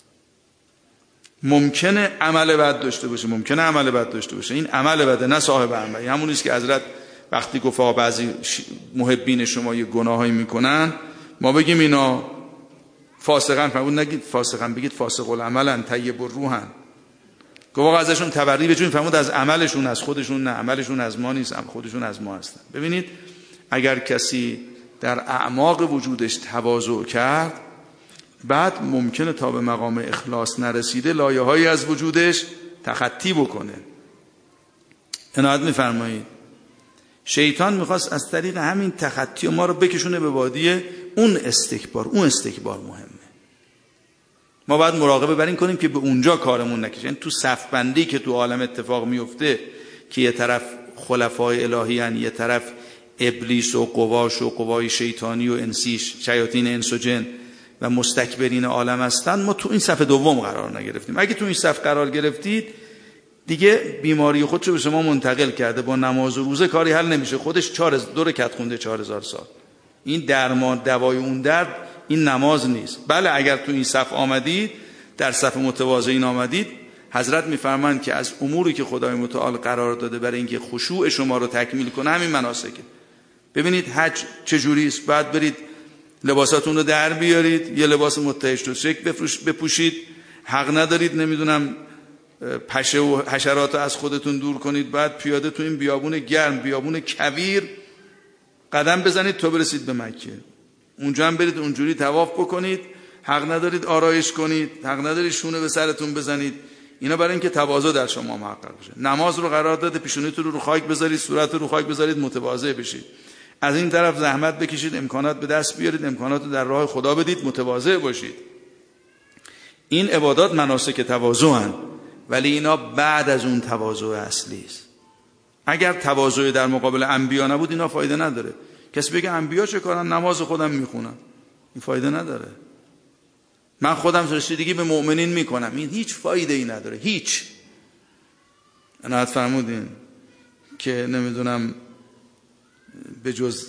S2: ممکنه عمل بد داشته باشه، ممکنه عمل بد داشته باشه، این عمل بده نه صاحب عمل. همون است که حضرت وقتی گفت بعضی محبین شما یه گناهایی میکنن، ما بگیم اینا فاسقن، فرمود نگید فاسقن، بگید فاسق العملن طیب الروحن. گفت ازشون تبری بجوین، فرمود از عملشون، از خودشون نه، عملشون از ما نیست، خودشون از ما هستن. ببینید اگر کسی در اعماق وجودش تواضع کرد، بعد ممکنه تا به مقام اخلاص نرسیده لایه‌هایی از وجودش تخطی بکنه. عنایت می‌فرمایید شیطان میخواست از طریق همین تخطی ما رو بکشونه به وادی اون استکبار. اون استکبار مهمه. ما باید مراقبه بر این کنیم که به اونجا کارمون نکشه. یعنی تو صف بندی که تو عالم اتفاق میفته که یه طرف خلفای الهی هن، یه طرف ابلیس و قواش و قوای شیطانی و انسیش، شیاطین انس و جن و مستکبرین عالم هستن، ما تو این صف دوم قرار نگرفتیم. اگه تو این صف قرار گرفتید دیگه بیماری خودشو به شما منتقل کرده. با نماز و روزه کاری حل نمیشه. خودش چهار دور کت خونده چهار هزار سال. این درمان دوای اون درد این نماز نیست. بله اگر تو این صف آمدید، در صف متواضعین آمدید، حضرت میفرمایند که از اموری که خدای متعال قرار داده برای اینکه خشوع شما رو تکمیل کنه همین مناسکه. ببینید حج چجوری است. بعد برید لباساتون رو در بیارید، یه لباس متحش و شک بپوشید، حق ندارید نمیدونم پشه و حشرات از خودتون دور کنید، بعد پیاده تو این بیابون گرم، بیابون کویر قدم بزنید تا برسید به مکه. اونجا هم برید اونجوری طواف بکنید، حق ندارید آرایش کنید، حق ندارید شونه به سرتون بزنید. اینا برای اینکه تواضع در شما محقق بشه. نماز رو قرار داده پیشونیتون رو رو خاک بذارید، صورت رو رو خاک بذارید، متواضع بشید. از این طرف زحمت بکشید، امکانات به دست بیارید، امکانات رو در راه خدا بدید، متواضع باشید. این عبادات مناسک تواضعن، ولی اینا بعد از اون تواضع اصلی است. اگر تواضع در مقابل انبیا نبود اینا فایده نداره. کسی بگه انبیا چه کارن؟ نماز خودم میخونم. این فایده نداره. من خودم رسیدگی به مؤمنین میکنم. این هیچ فایده ای نداره. هیچ. عنایت فرمودین که نمیدونم به جز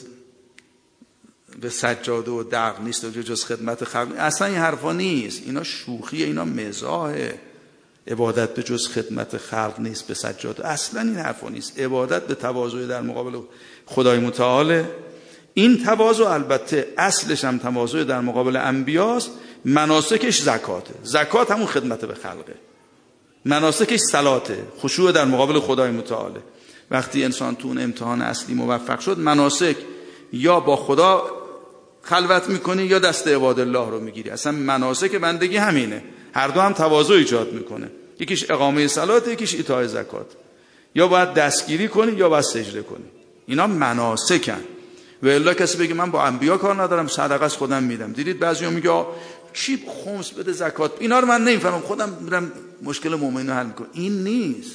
S2: به سجاده و دق نیست و به جز خدمت خلق. اصلا این حرفا نیست. اینا شوخیه، اینا مزاحه. عبادت به جز خدمت خلق نیست، به سجاده. اصلا این حرفا نیست. عبادت به تواضع در مقابل خدای متعال. این تواضع البته اصلش هم تواضع در مقابل انبیاست. مناسکش زکاته. زکات همون خدمت به خلقه. مناسکش صلاته، خشوع در مقابل خدای متعاله. وقتی انسان تو اون امتحان اصلی موفق شد، مناسک یا با خدا خلوت میکنی یا دست عباد الله رو میگیری. اصلا مناسک بندگی همینه. هر دو هم تواضع ایجاد میکنه. یکیش اقامه صلات، یکیش ایتاء زکات. یا باید دستگیری کنی یا باید سجده کنی. اینا مناسکن. و الا کسی بگه من با انبیا کار ندارم، صدقه از خودم میدم. دیدید بعضیا میگه کی خمس بده، زکات. اینا رو من نمیفهمم، خودم میرم مشکل مؤمنین حل میکنم. این نیست.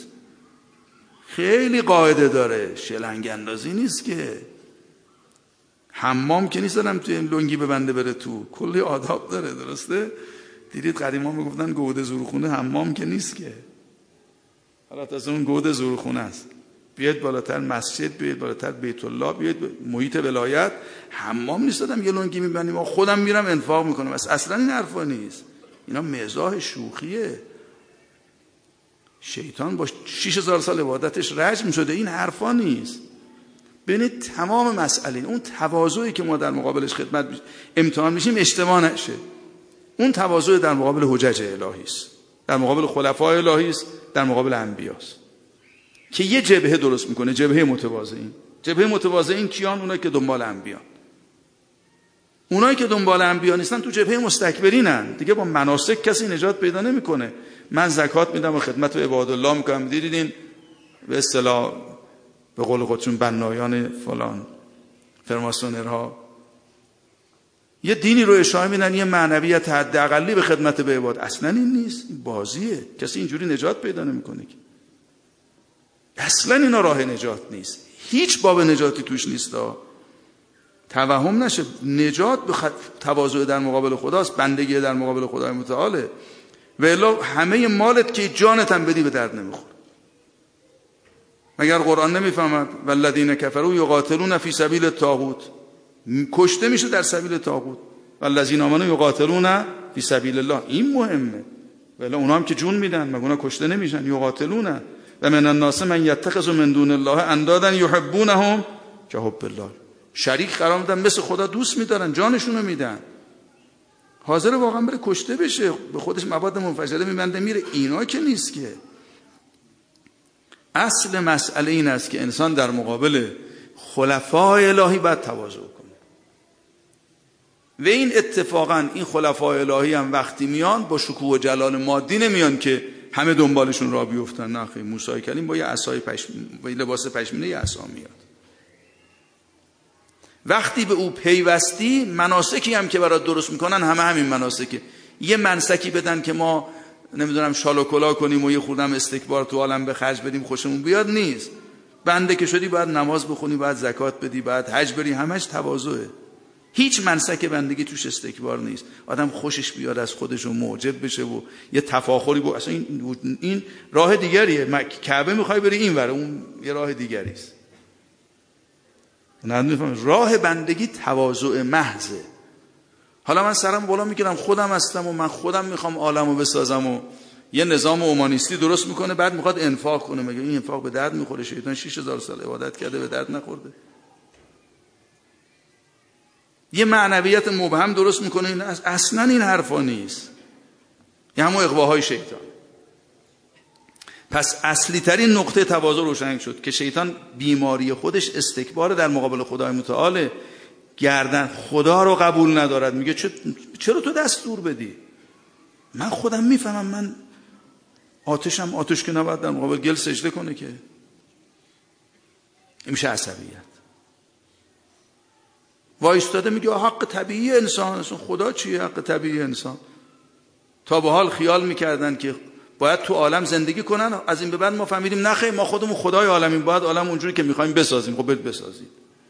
S2: خیلی قاعده داره. شلنگ اندازی نیست که. حمام که نیست دارم توی لنگی ببنده بره تو. کلی آداب داره. درسته؟ دیدید قدیما میگفتن گوده زورخونه، حمام که نیست که. حالا تازه اون گوده زورخونه است. بیاید بالاتر مسجد، بیاید بالاتر بیت الله، بیاید محیط ولایت. حمام نیست دادم یه لنگی میبندیم خودم میرم انفاق میکنم. اصلا این حرفا نیست. اینا مزاح شوخیه. شیطان با شش هزار سال عبادتش رجم شده. این حرفا نیست. ببینید تمام مسئله اون تواضعی که ما در مقابلش خدمت امتحان میشیم اشتباه نشه. اون تواضع در مقابل حجج الهی است، در مقابل خلفای الهی است، در مقابل انبیاست که یه جبهه درست میکنه، جبهه متواضعین. جبهه متواضعین کیان؟ اونایی که دنبال انبیان. اونایی که دنبال انبیا نیستن تو جبهه مستکبرینن. دیگه با مناسک کسی نجات پیدا نمیکنه. من زکات میدم و خدمت و عباد الله میکنم. دیدین به اصطلاح به قول خودشون بنایان فلان فرماسونرها یه دینی رو اشاره میدن، یه معنویت حداقلی به خدمت به عباد. اصلا این نیست، این بازیه. کسی اینجوری نجات پیدا نمیکنه که. اصلا اینا راه نجات نیست، هیچ باب نجاتی توش نیست. توهم نشه. نجات به خط... تواضع در مقابل خداست، بندگی در مقابل خدای متعاله. و الا همه مالت که جانت هم بدی به درد نمیخوره. مگر قرآن نمیفهمد والذین کفروا یقاتلون فی سبیل الطاغوت؟ کشته میشه در سبیل طاغوت. والذین آمنوا یقاتلون فی سبیل الله. این مهمه. ولی اونا هم که جون میدن، مگه اونا کشته نمیشن؟ یقاتلون. و من الناس من یتخذ من دون الله اندادا یحبونهم کحب الله. شریک قرار میدن، مثل خدا دوست میدارن، جانشونو میدن. حاضر واقعا بره کشته بشه، به خودش مواد منفجره میبنده میره. اینا که نیست که. اصل مسئله این است که انسان در مقابل خلفای الهی باید تواضع کنه. و این اتفاقا این خلفای الهی هم وقتی میان با شکوه و جلال مادی نمیان که همه دنبالشون را بیفتن. نه خیلی. موسی کلیم با یه عصای پشم... با یه لباس پشمینه یه عصا میاد. وقتی به او پیوستی، مناسکی هم که برات درست میکنن همه همین مناسکه. یه منسکی بدن که ما نمیدونم شال و کلا کنیم و یه خوردم استکبار تو عالم به خرج بدیم خوشمون بیاد، نیست. بنده که شدی باید نماز بخونی، باید زکات بدی، باید حج بری، همش تواضعه. هیچ منسک بندگی توش استکبار نیست. آدم خوشش بیاد از خودش و معجب بشه و یه تفاخری بود. اصلا این, این راه دیگریه. کعبه میخوای بری این وره، اون یه راه دیگری است. نه میفهمم. راه بندگی تواضع محضه. حالا من سرم بالا میگیرم خودم هستم و من خودم میخوام عالمو بسازم و یه نظام اومانیستی درست میکنه، بعد میخواد انفاق کنه. مگه این انفاق به درد میخوره؟ شیطان شش هزار سال عبادت کرده به درد نخورده. یه معنویت مبهم درست میکنه. این اصلا این حرفا نیست. یه همون اغواهای شیطان. پس اصلی ترین نقطه تواضع روشن شد که شیطان بیماری خودش استکبار در مقابل خدای متعال. گردن خدا رو قبول ندارد. میگه چرا تو دستور بدی؟ من خودم میفهمم. من آتشم آتش که نباید در مقابل گل سجده کنه که. این میشه عصبیت. وایستاده میگه حق طبیعی انسان. خدا چیه حق طبیعی انسان؟ تا به حال خیال میکردن که باید تو عالم زندگی کنن. از این به بعد ما فهمیدیم نخیر، ما خودمون خدای عالمیم، باید عالم اونجوری که میخوایم بسازیم. خب برید بسازید.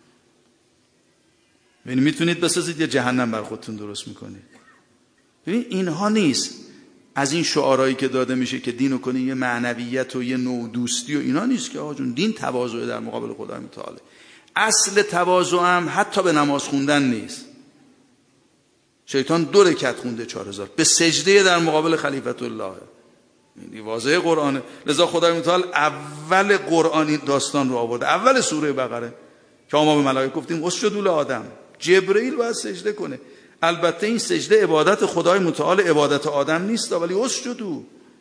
S2: ببین میتونید بسازید یا جهنم بر خودتون درست میکنید. ببین اینها نیست. از این شعارهایی که داده میشه که دینو کنی یه معنویت و یه نوع دوستی و اینا نیست که آقا جون. دین تواضع در مقابل خدای متعال. اصل تواضع هم حتی به نماز خوندن نیست. شیطان دو رکعت خونده چهار هزار به سجده در مقابل خلیفت الله. این واضحه قرآنه. لذا خدای متعال اول قرآن داستان رو آورده. اول سوره بقره که ما به ملائکه گفتیم اسجدوا لآدم. جبرئیل باید سجده کنه. البته این سجده عبادت خدای متعال، عبادت آدم نیست، ولی اسجدوا.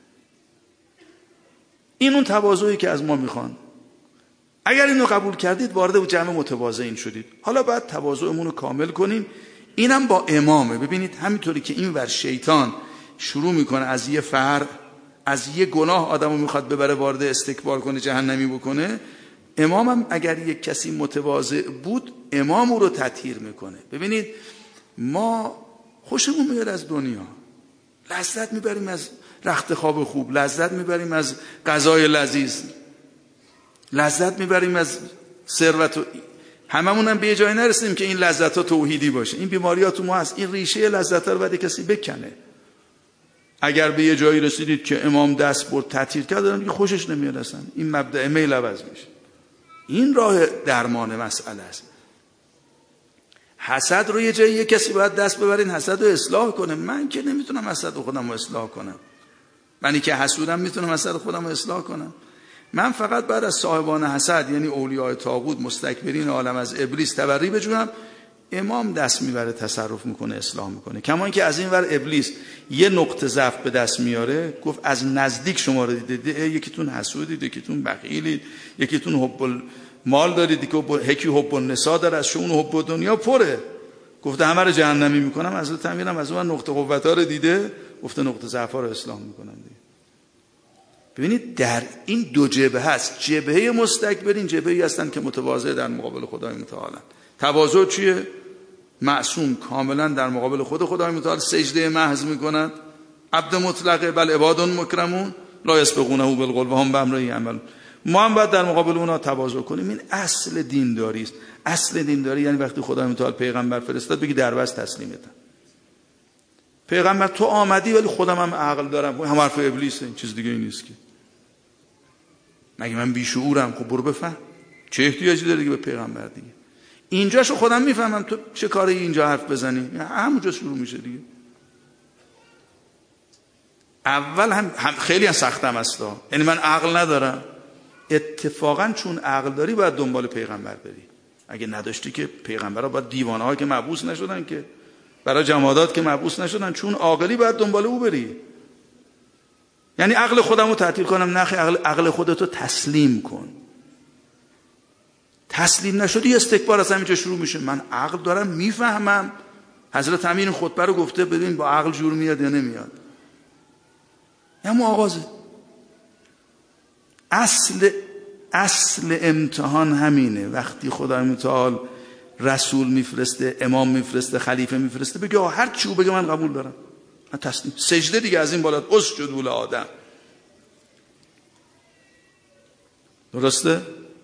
S2: این اون تواضعی که از ما میخوان. اگر اینو قبول کردید وارد جمع متواضعین شدید. حالا باید تواضعمون رو کامل کنیم. اینم با امامه. ببینید همینطوری که این ور شیطان شروع میکنه از یه فرع، از یه گناه آدمو میخواد ببره وارد استکبار کنه، جهنمی بکنه. امام هم اگر یک کسی متواضع بود امام او رو تطهیر میکنه. ببینید ما خوشمون میاد از دنیا، لذت میبریم از رخت خواب خوب، لذت میبریم از غذای لذیذ، لذت میبریم از ثروت. هممون هم به یه جایی نرسیم که این لذت ها توحیدی باشه. این بیماری ها تو ما هست. این ریشه لذت ها رو باید کسی بکنه. اگر به یه جایی رسیدید که امام دست برد تطهیر کرد، دارن که خوشش نمیاد اصلا، این مبدأ میل عوض میشه. این راه درمان مسئله است. حسد رو یه جایی یه کسی باید دست ببرین حسد رو اصلاح کنه. من که نمیتونم حسد خودم رو اصلاح کنم. منی که حسودم میتونم حسد خودم رو اصلاح کنم؟ من فقط بعد از صاحبان حسد، یعنی اولیاء طاغوت، مستکبرین عالم، از ابلیس تبری بجویم. امام دست میبره، تصرف میکنه، اصلاح میکنه. کما اینکه از این ور ابلیس یه نقطه ضعف به دست میاره، گفت از نزدیک شما رو دیده، یکیتون حسودید، یکیتون بخیلید، یکیتون حب مال دارید، که یکی حب النساء داره، از شون حب دنیا پره. گفته همه رو جهنمی میکنم. حضرت امیرم از اون نقطه قوت‌ها رو دیده، گفته نقطه ضعف‌ها رو اصلاح میکنم دیگه. ببینید در این دو جبهه هست، جبهه مستکبرین جبهه‌ای هستن که متواضع در مقابل خدای متعال. تواضع چیه؟ معصوم کاملا در مقابل خود خدای متعال سجده محض میکنند، عبد مطلقه، بل عباد مکرمون لا یسبقونه بالقول و هم بامره یعملون. ما هم باید در مقابل اونها تواضع کنیم. این اصل دینداری است. اصل دینداری یعنی وقتی خدای متعال پیغمبر فرستاد بگی دربست تسلیمتم. پیغمبر تو آمدی ولی خودم هم عقل دارم، هم حرف ابلیسه، این چیز دیگه ای نیست که. مگه من بیشعورم؟ خب برو بفهم. چه احتیاجی داره دیگه به پیغمبر دیگه؟ اینجاشو خودم میفهمم، تو چه کاری اینجا حرف بزنی؟ همونجا شروع میشه دیگه. اول هم, هم خیلی هم سختم هستا، یعنی من عقل ندارم. اتفاقا چون عقل داری باید دنبال پیغمبر بری. اگه نداشتی که پیغمبرها باید دیوانه ها که مبعوث نشدن، که برای جمادات که مبعوث نشدن، چون عاقلی باید دنبال او بری. یعنی عقل خودم رو تعطیل کنم؟ نه، عقل عقل خودتو تسلیم کن. تسلیم نشدی استکبار از همینجا شروع میشه. من عقل دارم میفهمم. حضرت امین خطبه رو گفته، ببین با عقل جور میاد یا نمیاد. همون آغازه. اصل اصل امتحان همینه. وقتی خدای متعال رسول میفرسته، امام میفرسته، خلیفه میفرسته، بگه هر چی او بگه من قبول دارم، من تسلیم. سجده دیگه از این بالا اسجدوا لآدم. درسته؟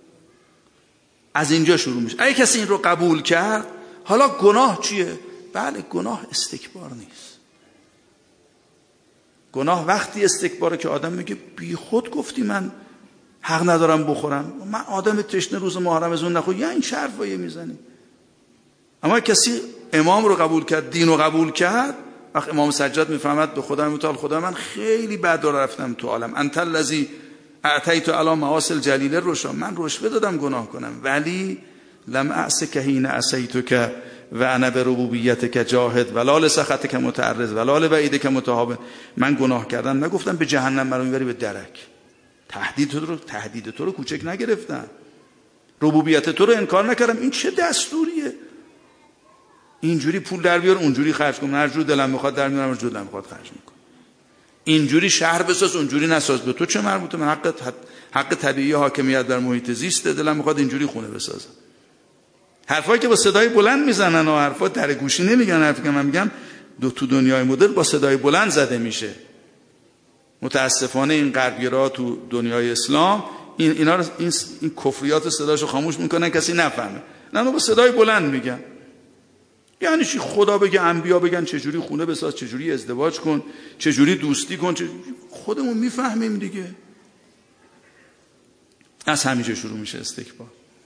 S2: از اینجا شروع میشه. اگه کسی این رو قبول کرد، حالا گناه چیه؟ بله، گناه استکبار نیست. گناه وقتی استکباره که آدم میگه بی خود گفتی من حق ندارم بخورم، من آدم تشنه روز محرم از اون نخور، یا این شرفایه میزنی. اما کسی امام رو قبول کرد، دین رو قبول کرد، وقت امام سجاد میفهمد به خدای متعال خدا من خیلی بد رو رفتم تو عالم، انت الذی اعطیت علی معاصی الجلیل رشا، من رشوه دادم گناه کنم، ولی لم اعصک حین عصیتک و انا بربوبیتک جاهد ولا لسخطک متعرض ولا لوعیدک متهاون. من گناه کردم نگفتم به جهنم منو میبری به درک. تهدید تو رو تهدید تو رو کوچک نگرفتم. ربوبیت تو رو انکار نکردم. این چه دستوریه؟ اینجوری پول در بیار، اونجوری خرج کن، هر جور دلم میخواد در میارم، هر جور دلم میخواد خرج میکنم. اینجوری شهر بساز، اونجوری نساز. به تو چه مربوطه؟ من حق حق طبیعی حاکمیت در محیط زیست، دلم میخواد اینجوری خونه بسازم. حرفایی که با صدای بلند میزنن و حرفا در گوشی نمیگن، حرفی که من میگم دو تو دنیای مدرن با صدای بلند زده میشه. متاسفانه این غربگرا تو دنیای اسلام این اینا رو این, این کفریات صداشو خاموش میکنن کسی نفهمه. نه، با صدای بلند میگن. یعنی چی؟ خدا بگه، انبیا بگن چجوری خونه بساز، چجوری ازدواج کن، چجوری دوستی کن، چجوری... خودمون میفهمیم دیگه. از همیشه شروع میشه استکبار.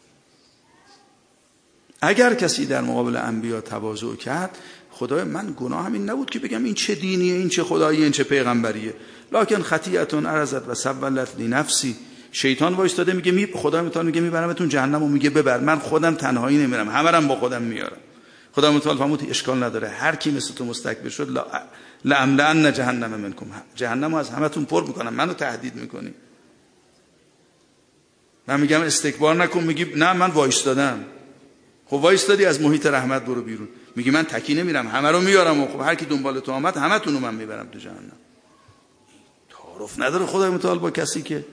S2: اگر کسی در مقابل انبیا تواضع کرد، خدای من گناه همین نبود که بگم این چه دینیه، این چه خداییه، این چه پیغمبریه، لکن خطیئتون عرضت و سولت لنفسی. شیطان وایستاده میگه می خدا متعال میگه میبرمتون جهنم و میگه ببر، من خودم تنهایی نمیرم، همه رم با خودم میارم. خدا متعال فرمود اشکال نداره، هر کی مثل تو مستکبر شد لأملأن جهنم منکم، جهنمو از همتون پر میکنم. منو تهدید میکنی. من میگم استکبار نکن، میگی نه من وایستادم. خب وایستادی، از محیط رحمت برو بیرون. میگی من تکی نمیرم، همه رو میارم و خب هر کی دنبال تو آمد همتون رو من میبرم تو جهنم. تعارف نداره خدای متعال با کسی که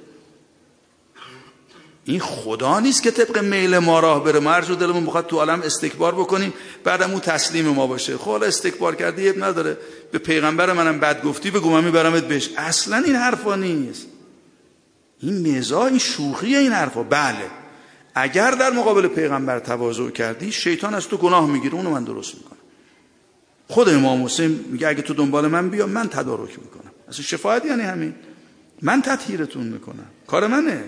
S2: این خدا نیست که طبق میل ما راه بره. ما هر جور دلمون بخواد تو عالم استکبار بکنیم، بعدم اون تسلیم ما باشه. خب حالا استکبار کردی عیب نداره، به پیغمبر منم بد گفتی بگو من میبرمت بهش. اصلا این حرفا نیست. این مزاح، این شوخی این حرفا. بله اگر در مقابل پیغمبر تواضع کردی، شیطان از تو گناه میگیره، اونو من درست میکنم. خود امام حسین میگه اگه تو دنبال من بیا، من تدارک میکنم. اصلا شفاعت یعنی همین، من تطهیرتون میکنم، کار منه.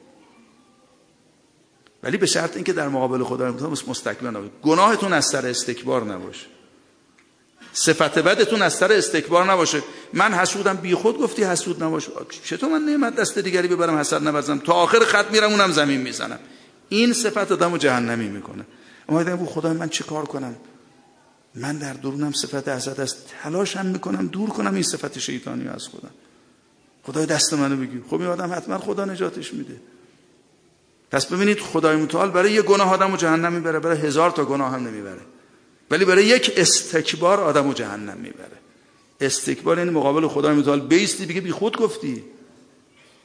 S2: ولی به شرط اینکه در مقابل خدا مستکبر نباشید. گناهتون از سر استکبار نباشه، صفت بدتون از سر استکبار نباشه. من حسودم، بی خود گفتی حسود نباش. چطور من نعمت دست دیگری ببرم حسد نبرزم، تا آخر خط میرم اونم زمین میزنم. این صفت آدمو جهنمی میکنه. اما دیدم خدا من چه کار کنم؟ من در درونم صفت حسد است، تلاشم میکنم دور کنم این صفت شیطانی از خودم. خدای دست منو بگیر. خب این آدم حتما خدا نجاتش میده. پس ببینید خدای متعال برای یک گناه آدمو جهنم میبره، برای هزار تا گناه هم نمیبره، ولی برای یک استکبار آدمو جهنم میبره. استکبار یعنی مقابل خدای متعال بیستی بگه بی خود گفتی.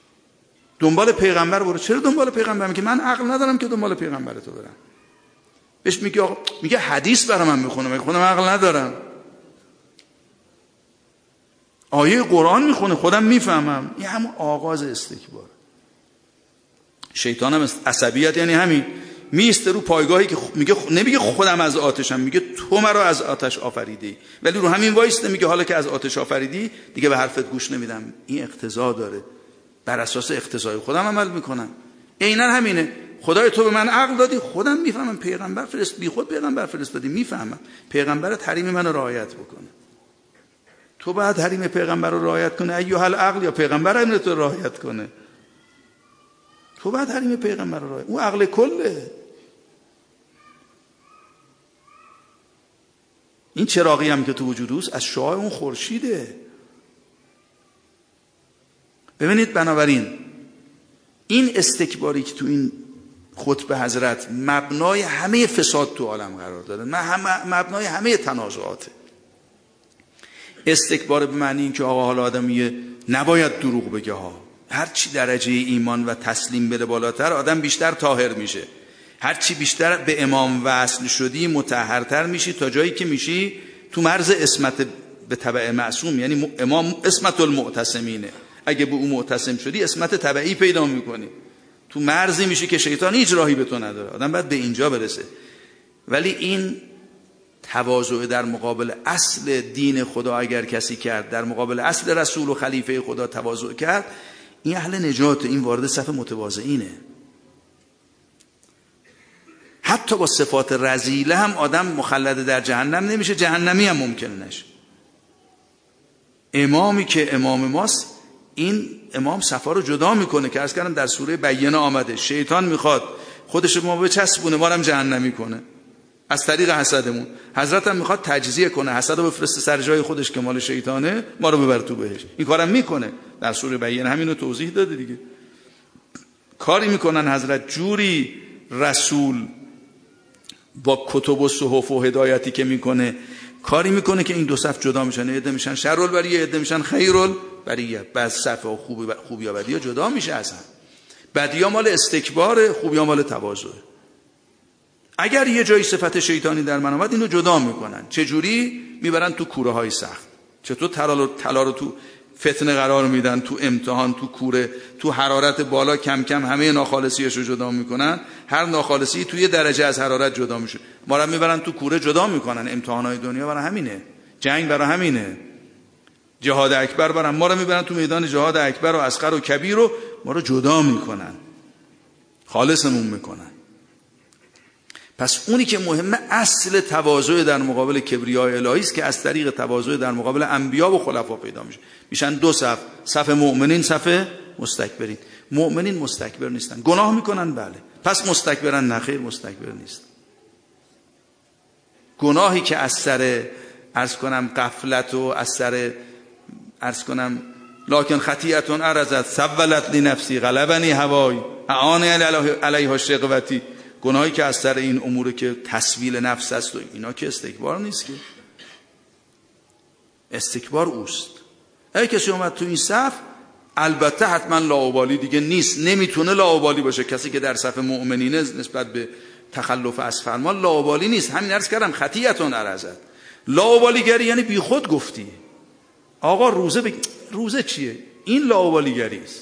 S2: دنبال پیغمبر برو. چرا دنبال پیغمبر؟ میگه من عقل ندارم که دنبال پیغمبر تو برم. بهش میگه آقا، میگه حدیث برای من میخونه، میگه خودم عقل ندارم. آیه قرآن میخونه خودم میفهمم. این همون آغاز استکبار. شیطان هم عصبیت یعنی همین، میسته رو پایگاهی که میگه نمیگه خودم از آتشم، میگه تو مرا از آتش آفریدی، ولی رو همین وایسته میگه حالا که از آتش آفریدی دیگه به حرفت گوش نمیدم. این اقتضا داره، بر اساس اقتضای خودم عمل میکنم. عیناً همینه. خدای تو به من عقل دادی، خودم میفهمم. پیغمبر فرست، بی خود پیغمبر فرستادی، میفهمم. پیغمبرت حریم منو رعایت بکنه. تو باید حریم پیغمبر رو رعایت کنه ایها العقل، یا پیغمبر حریم تو رعایت کنه؟ تو باید حریم پیغمبر رو رعایت. اون عقل کله. این چراغی هم که تو وجود اوست از شعاع اون خورشیده. ببینید، بنابراین این استکباری که تو این خطبه حضرت مبنای همه فساد تو عالم قرار داره، مبنای همه تنازعاته. استکبار به معنی این که آقا حالا آدمیه نباید دروغ بگه ها. هر چی درجه ایمان و تسلیم بره بالاتر، آدم بیشتر طاهر میشه. هر چی بیشتر به امام وصل شدی مطهرتر میشی، تا جایی که میشی تو مرز اسمت به تبع معصوم. یعنی امام اسمت المعتصمینه. اگه به اون معتصم شدی اسمت تبعی پیدا میکنی، تو مرزی میشی که شیطان هیچ راهی به تو نداره. آدم باید به اینجا برسه. ولی این تواضع در مقابل اصل دین خدا اگر کسی کرد، در مقابل اصل رسول و خلیفه خدا تواضع کرد، این اهل نجات، این وارد صف متواضعینه. حتی با صفات رذیله هم آدم مخلد در جهنم نمیشه، جهنمی هم ممکنه نشه. امامی که امام ماست، این امام صفا رو جدا میکنه که عرض کردم در سوره بینه آمده. شیطان میخواد خودش ما بچسبونه، ما رو هم جهنمی کنه از طریق حسدمون. حضرت هم میخواد تجزیه کنه، حسد رو بفرسته سر جای خودش که مال شیطانه، ما رو ببر تو بهش. این کارم میکنه، در سوره بینه همین رو توضیح داده دیگه. کاری میکنن حضرت جوری رسول با کتب و صحف و هدایتی که میکنه کاری میکنه که این دو صف جدا میشن. عده میشن شرالبریه، عده میشن خیرالبریه. بعض صف و خوبی خوبی و بدی‌ها جدا میشه اصلا. بدی‌ها مال استکبار، خوبی‌ها مال تواضع. اگر یه جایی صفت شیطانی در من اومد، اینو جدا میکنن. چه جوری؟ میبرن تو کوره های سخت. چطور طلا رو تو فتنه قرار میدن، تو امتحان، تو کوره، تو حرارت بالا کم کم همه ناخالصیش رو جدا میکنن. هر ناخالصی توی درجه از حرارت جدا میشه. ما رو میبرن تو کوره جدا میکنن. امتحانهای دنیا برای همینه، جنگ برای همینه، جهاد اکبر برای ما رو میبرن تو میدان جهاد اکبر و اصغر و کبیر رو ما رو جدا میکنن، خالصمون میکنن. پس اونی که مهمه اصل تواضع در مقابل کبریای الهی است که از طریق تواضع در مقابل انبیا و خلفا پیدا میشه. میشن دو صف، صف مؤمنین، صف مستکبرین. مؤمنین مستکبر نیستن، گناه میکنن بله، پس مستکبرن؟ نه خیر، مستکبر نیست. گناهی که از سر عرض کنم غفلت و از سر عرض کنم لکن خطیئتون عرضت سولت لنفسی غلبنی هوای اعان علیها شقوتی. گناهی که از سر این امور که تسویل نفس است و اینا که استکبار نیست که. استکبار اوست. اگه کسی اومد تو این صف، البته حتما لاابالی دیگه نیست، نمیتونه لاابالی باشه. کسی که در صف مؤمنینه نسبت به تخلف از فرمان لاابالی نیست. همین عرض کردم خطیئتون عرضت. لاابالیگری یعنی بی خود گفتی آقا روزه بگ... روزه چیه؟ این لاابالیگری است.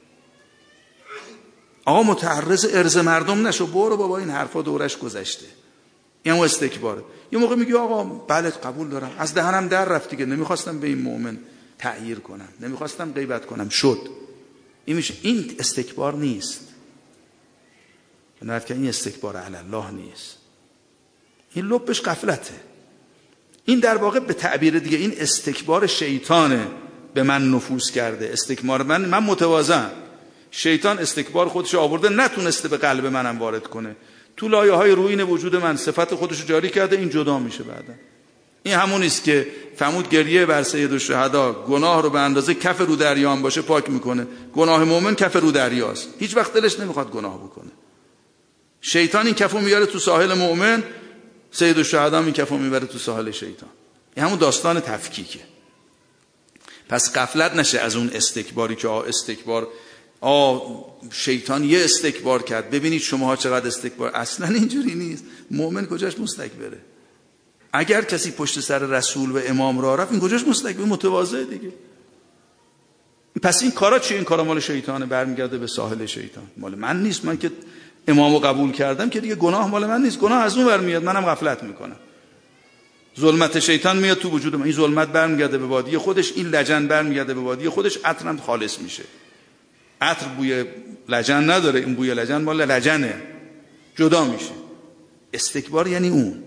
S2: آقا متعرض ارض مردم نشو، برو بابا این حرفا دورش گذشته. این هم استکباره. یه موقع میگی آقا بله قبول دارم، از دهنم در رفت دیگه، نمیخواستم به این مؤمن تعییر کنم، نمیخواستم غیبت کنم، شد. این میشه، این استکبار نیست. نرد که این استکبار علی الله نیست، این لبش غفلته. این در واقع به تعبیر دیگه این استکبار شیطانه به من نفوذ کرده. استکبار من من متواضعم، شیطان استکبار خودش آورده، نتونسته به قلب منم وارد کنه. تو لایه های روین وجود من صفت خودش جاری کرده، این جدا میشه بعدا. این همون است که فرمود گریه بر سید الشهدا گناه رو به اندازه کف رو دریا هم باشه پاک میکنه. گناه مؤمن کف رو دریاست، هیچ وقت دلش نمیخواد گناه بکنه. شیطان این کفو میاره تو ساحل مؤمن، سید الشهدا این کفو میبره تو ساحل شیطان. این همون داستان تفکیکه. پس غفلت نشه از اون استکباری که استکبار آ شیطان یه استکبار کرد، ببینید شماها چقدر استکبار. اصلا اینجوری نیست. مؤمن کجاش مستکبره؟ اگر کسی پشت سر رسول و امام را رفت، این کجاش مستکبر؟ متواضع دیگه. پس این کارا چیه؟ این کارا مال شیطانه، برمیگرده به ساحل شیطان. مال من نیست. من که امامو قبول کردم که دیگه گناه مال من نیست، گناه از اون برمیاد، منم غفلت میکنم. ظلمت شیطان میاد تو وجود من، این ظلمت برمیگرده به وادی خودش، این لجن برمیگرده به وادی خودش، عطرم خالص میشه. عطر بوی لجن نداره، این بوی لجن مال لجنه، جدا میشه. استکبار یعنی اون،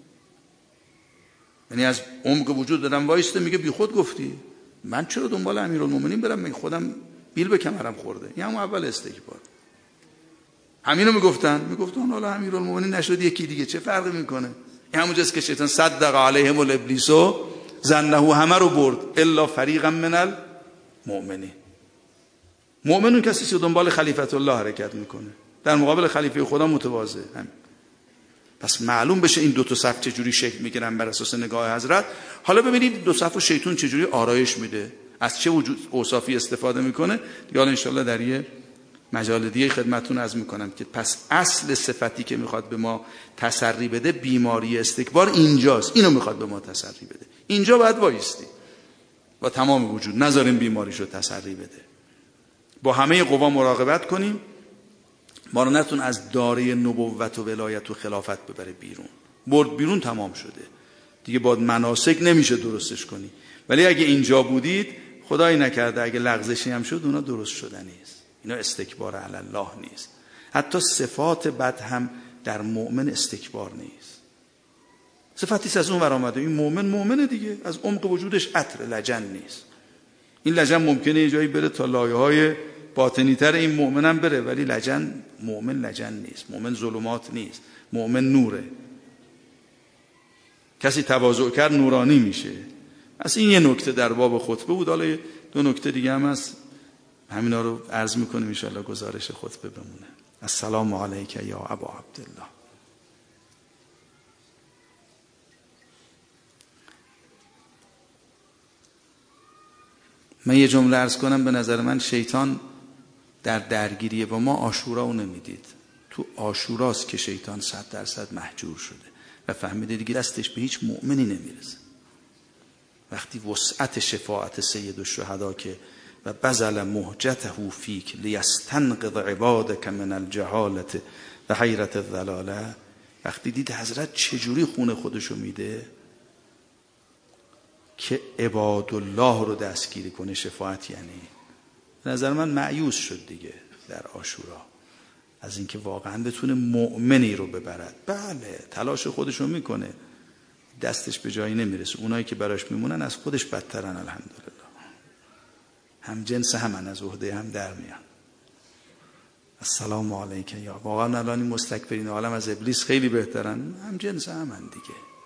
S2: یعنی از عمق وجود دادم وایسته میگه بی خود گفتی، من چرا دنبال امیرالمومنین برم؟ من خودم بیل به کمرم خورده. این هم اول استکبار. همینو میگفتن میگفتن حالا امیرالمومنین نشد یکی دیگه، چه فرقی میکنه؟ این همونجاست که شیطان صدق علیهم الابلیس ظنه، همه رو برد الا فریقا من المؤمنین. مؤمنون کسی که دنبال خلیفت الله حرکت میکنه، در مقابل خلیفه خدا متواضع. همین. پس معلوم بشه این دو تا صف چجوری شکل میگیرن بر اساس نگاه حضرت. حالا ببینید دو صف و شیطان چجوری آرایش میده، از چه وجود اوصافی استفاده میکنه. دیگه ان شاءالله در یه مجال دیگه خدمتتون عرض میکنم که پس اصل صفتی که میخواد به ما تسری بده، بیماری استکبار اینجاست. اینو میخواد به ما تسری بده. اینجا باید وایستی با تمام وجود، نذاریم بیماریشو تسری بده. با همه قوا مراقبت کنیم ما رو نتون از دایره نبوت و ولایت و خلافت ببره بیرون. برد بیرون تمام شده دیگه. با مناسک نمیشه درستش کنی. ولی اگه اینجا بودید، خدایی نکرده اگه لغزشی هم شد، اونا درست شدنی است. اینا استکبار علی الله نیست. حتی صفات بد هم در مؤمن استکبار نیست. صفاتی از اون ور آمده. این مؤمن مؤمنه دیگه، از عمق وجودش عطر لجن نیست. این لجن ممکنه یه جایی بره تا لایه‌های باطنی تر این مؤمن هم بره، ولی لجن مؤمن لجن نیست. مؤمن ظلمات نیست، مؤمن نوره. کسی تواضع کرد نورانی میشه. پس این یه نکته در باب خطبه بود. حالا دو نکته دیگه هم هست، همینا رو عرض میکنیم ان شاءالله گزارش خطبه بمونه. السلام علیک یا ابا عبدالله. من یه جمله عرض کنم. به نظر من شیطان در درگیری با ما عاشورا رو نمیدید. تو عاشوراست که شیطان صد درصد محجور شده و فهمیده دیگه دستش به هیچ مؤمنی نمیرسه. وقتی وسعت شفاعت سید الشهدا که و بذل مهجته فیک لیستنقذ عبادک من الجهالة و حیرت الضلاله، وقتی دید حضرت چجوری خون خودشو میده که عباد الله رو دستگیری کنه، شفاعت یعنی، به نظر من مایوس شد دیگه در عاشورا از اینکه واقعا بتونه مؤمنی رو ببرد. بله تلاش خودشو میکنه، دستش به جایی نمیرسه. اونایی که براش میمونن از خودش بدترن. الحمدلله هم جنس همن، از عهده هم در میان. السلام علیک یا، واقعا الان این مستکبرین عالم از ابلیس خیلی بهترن، هم جنس همن دیگه.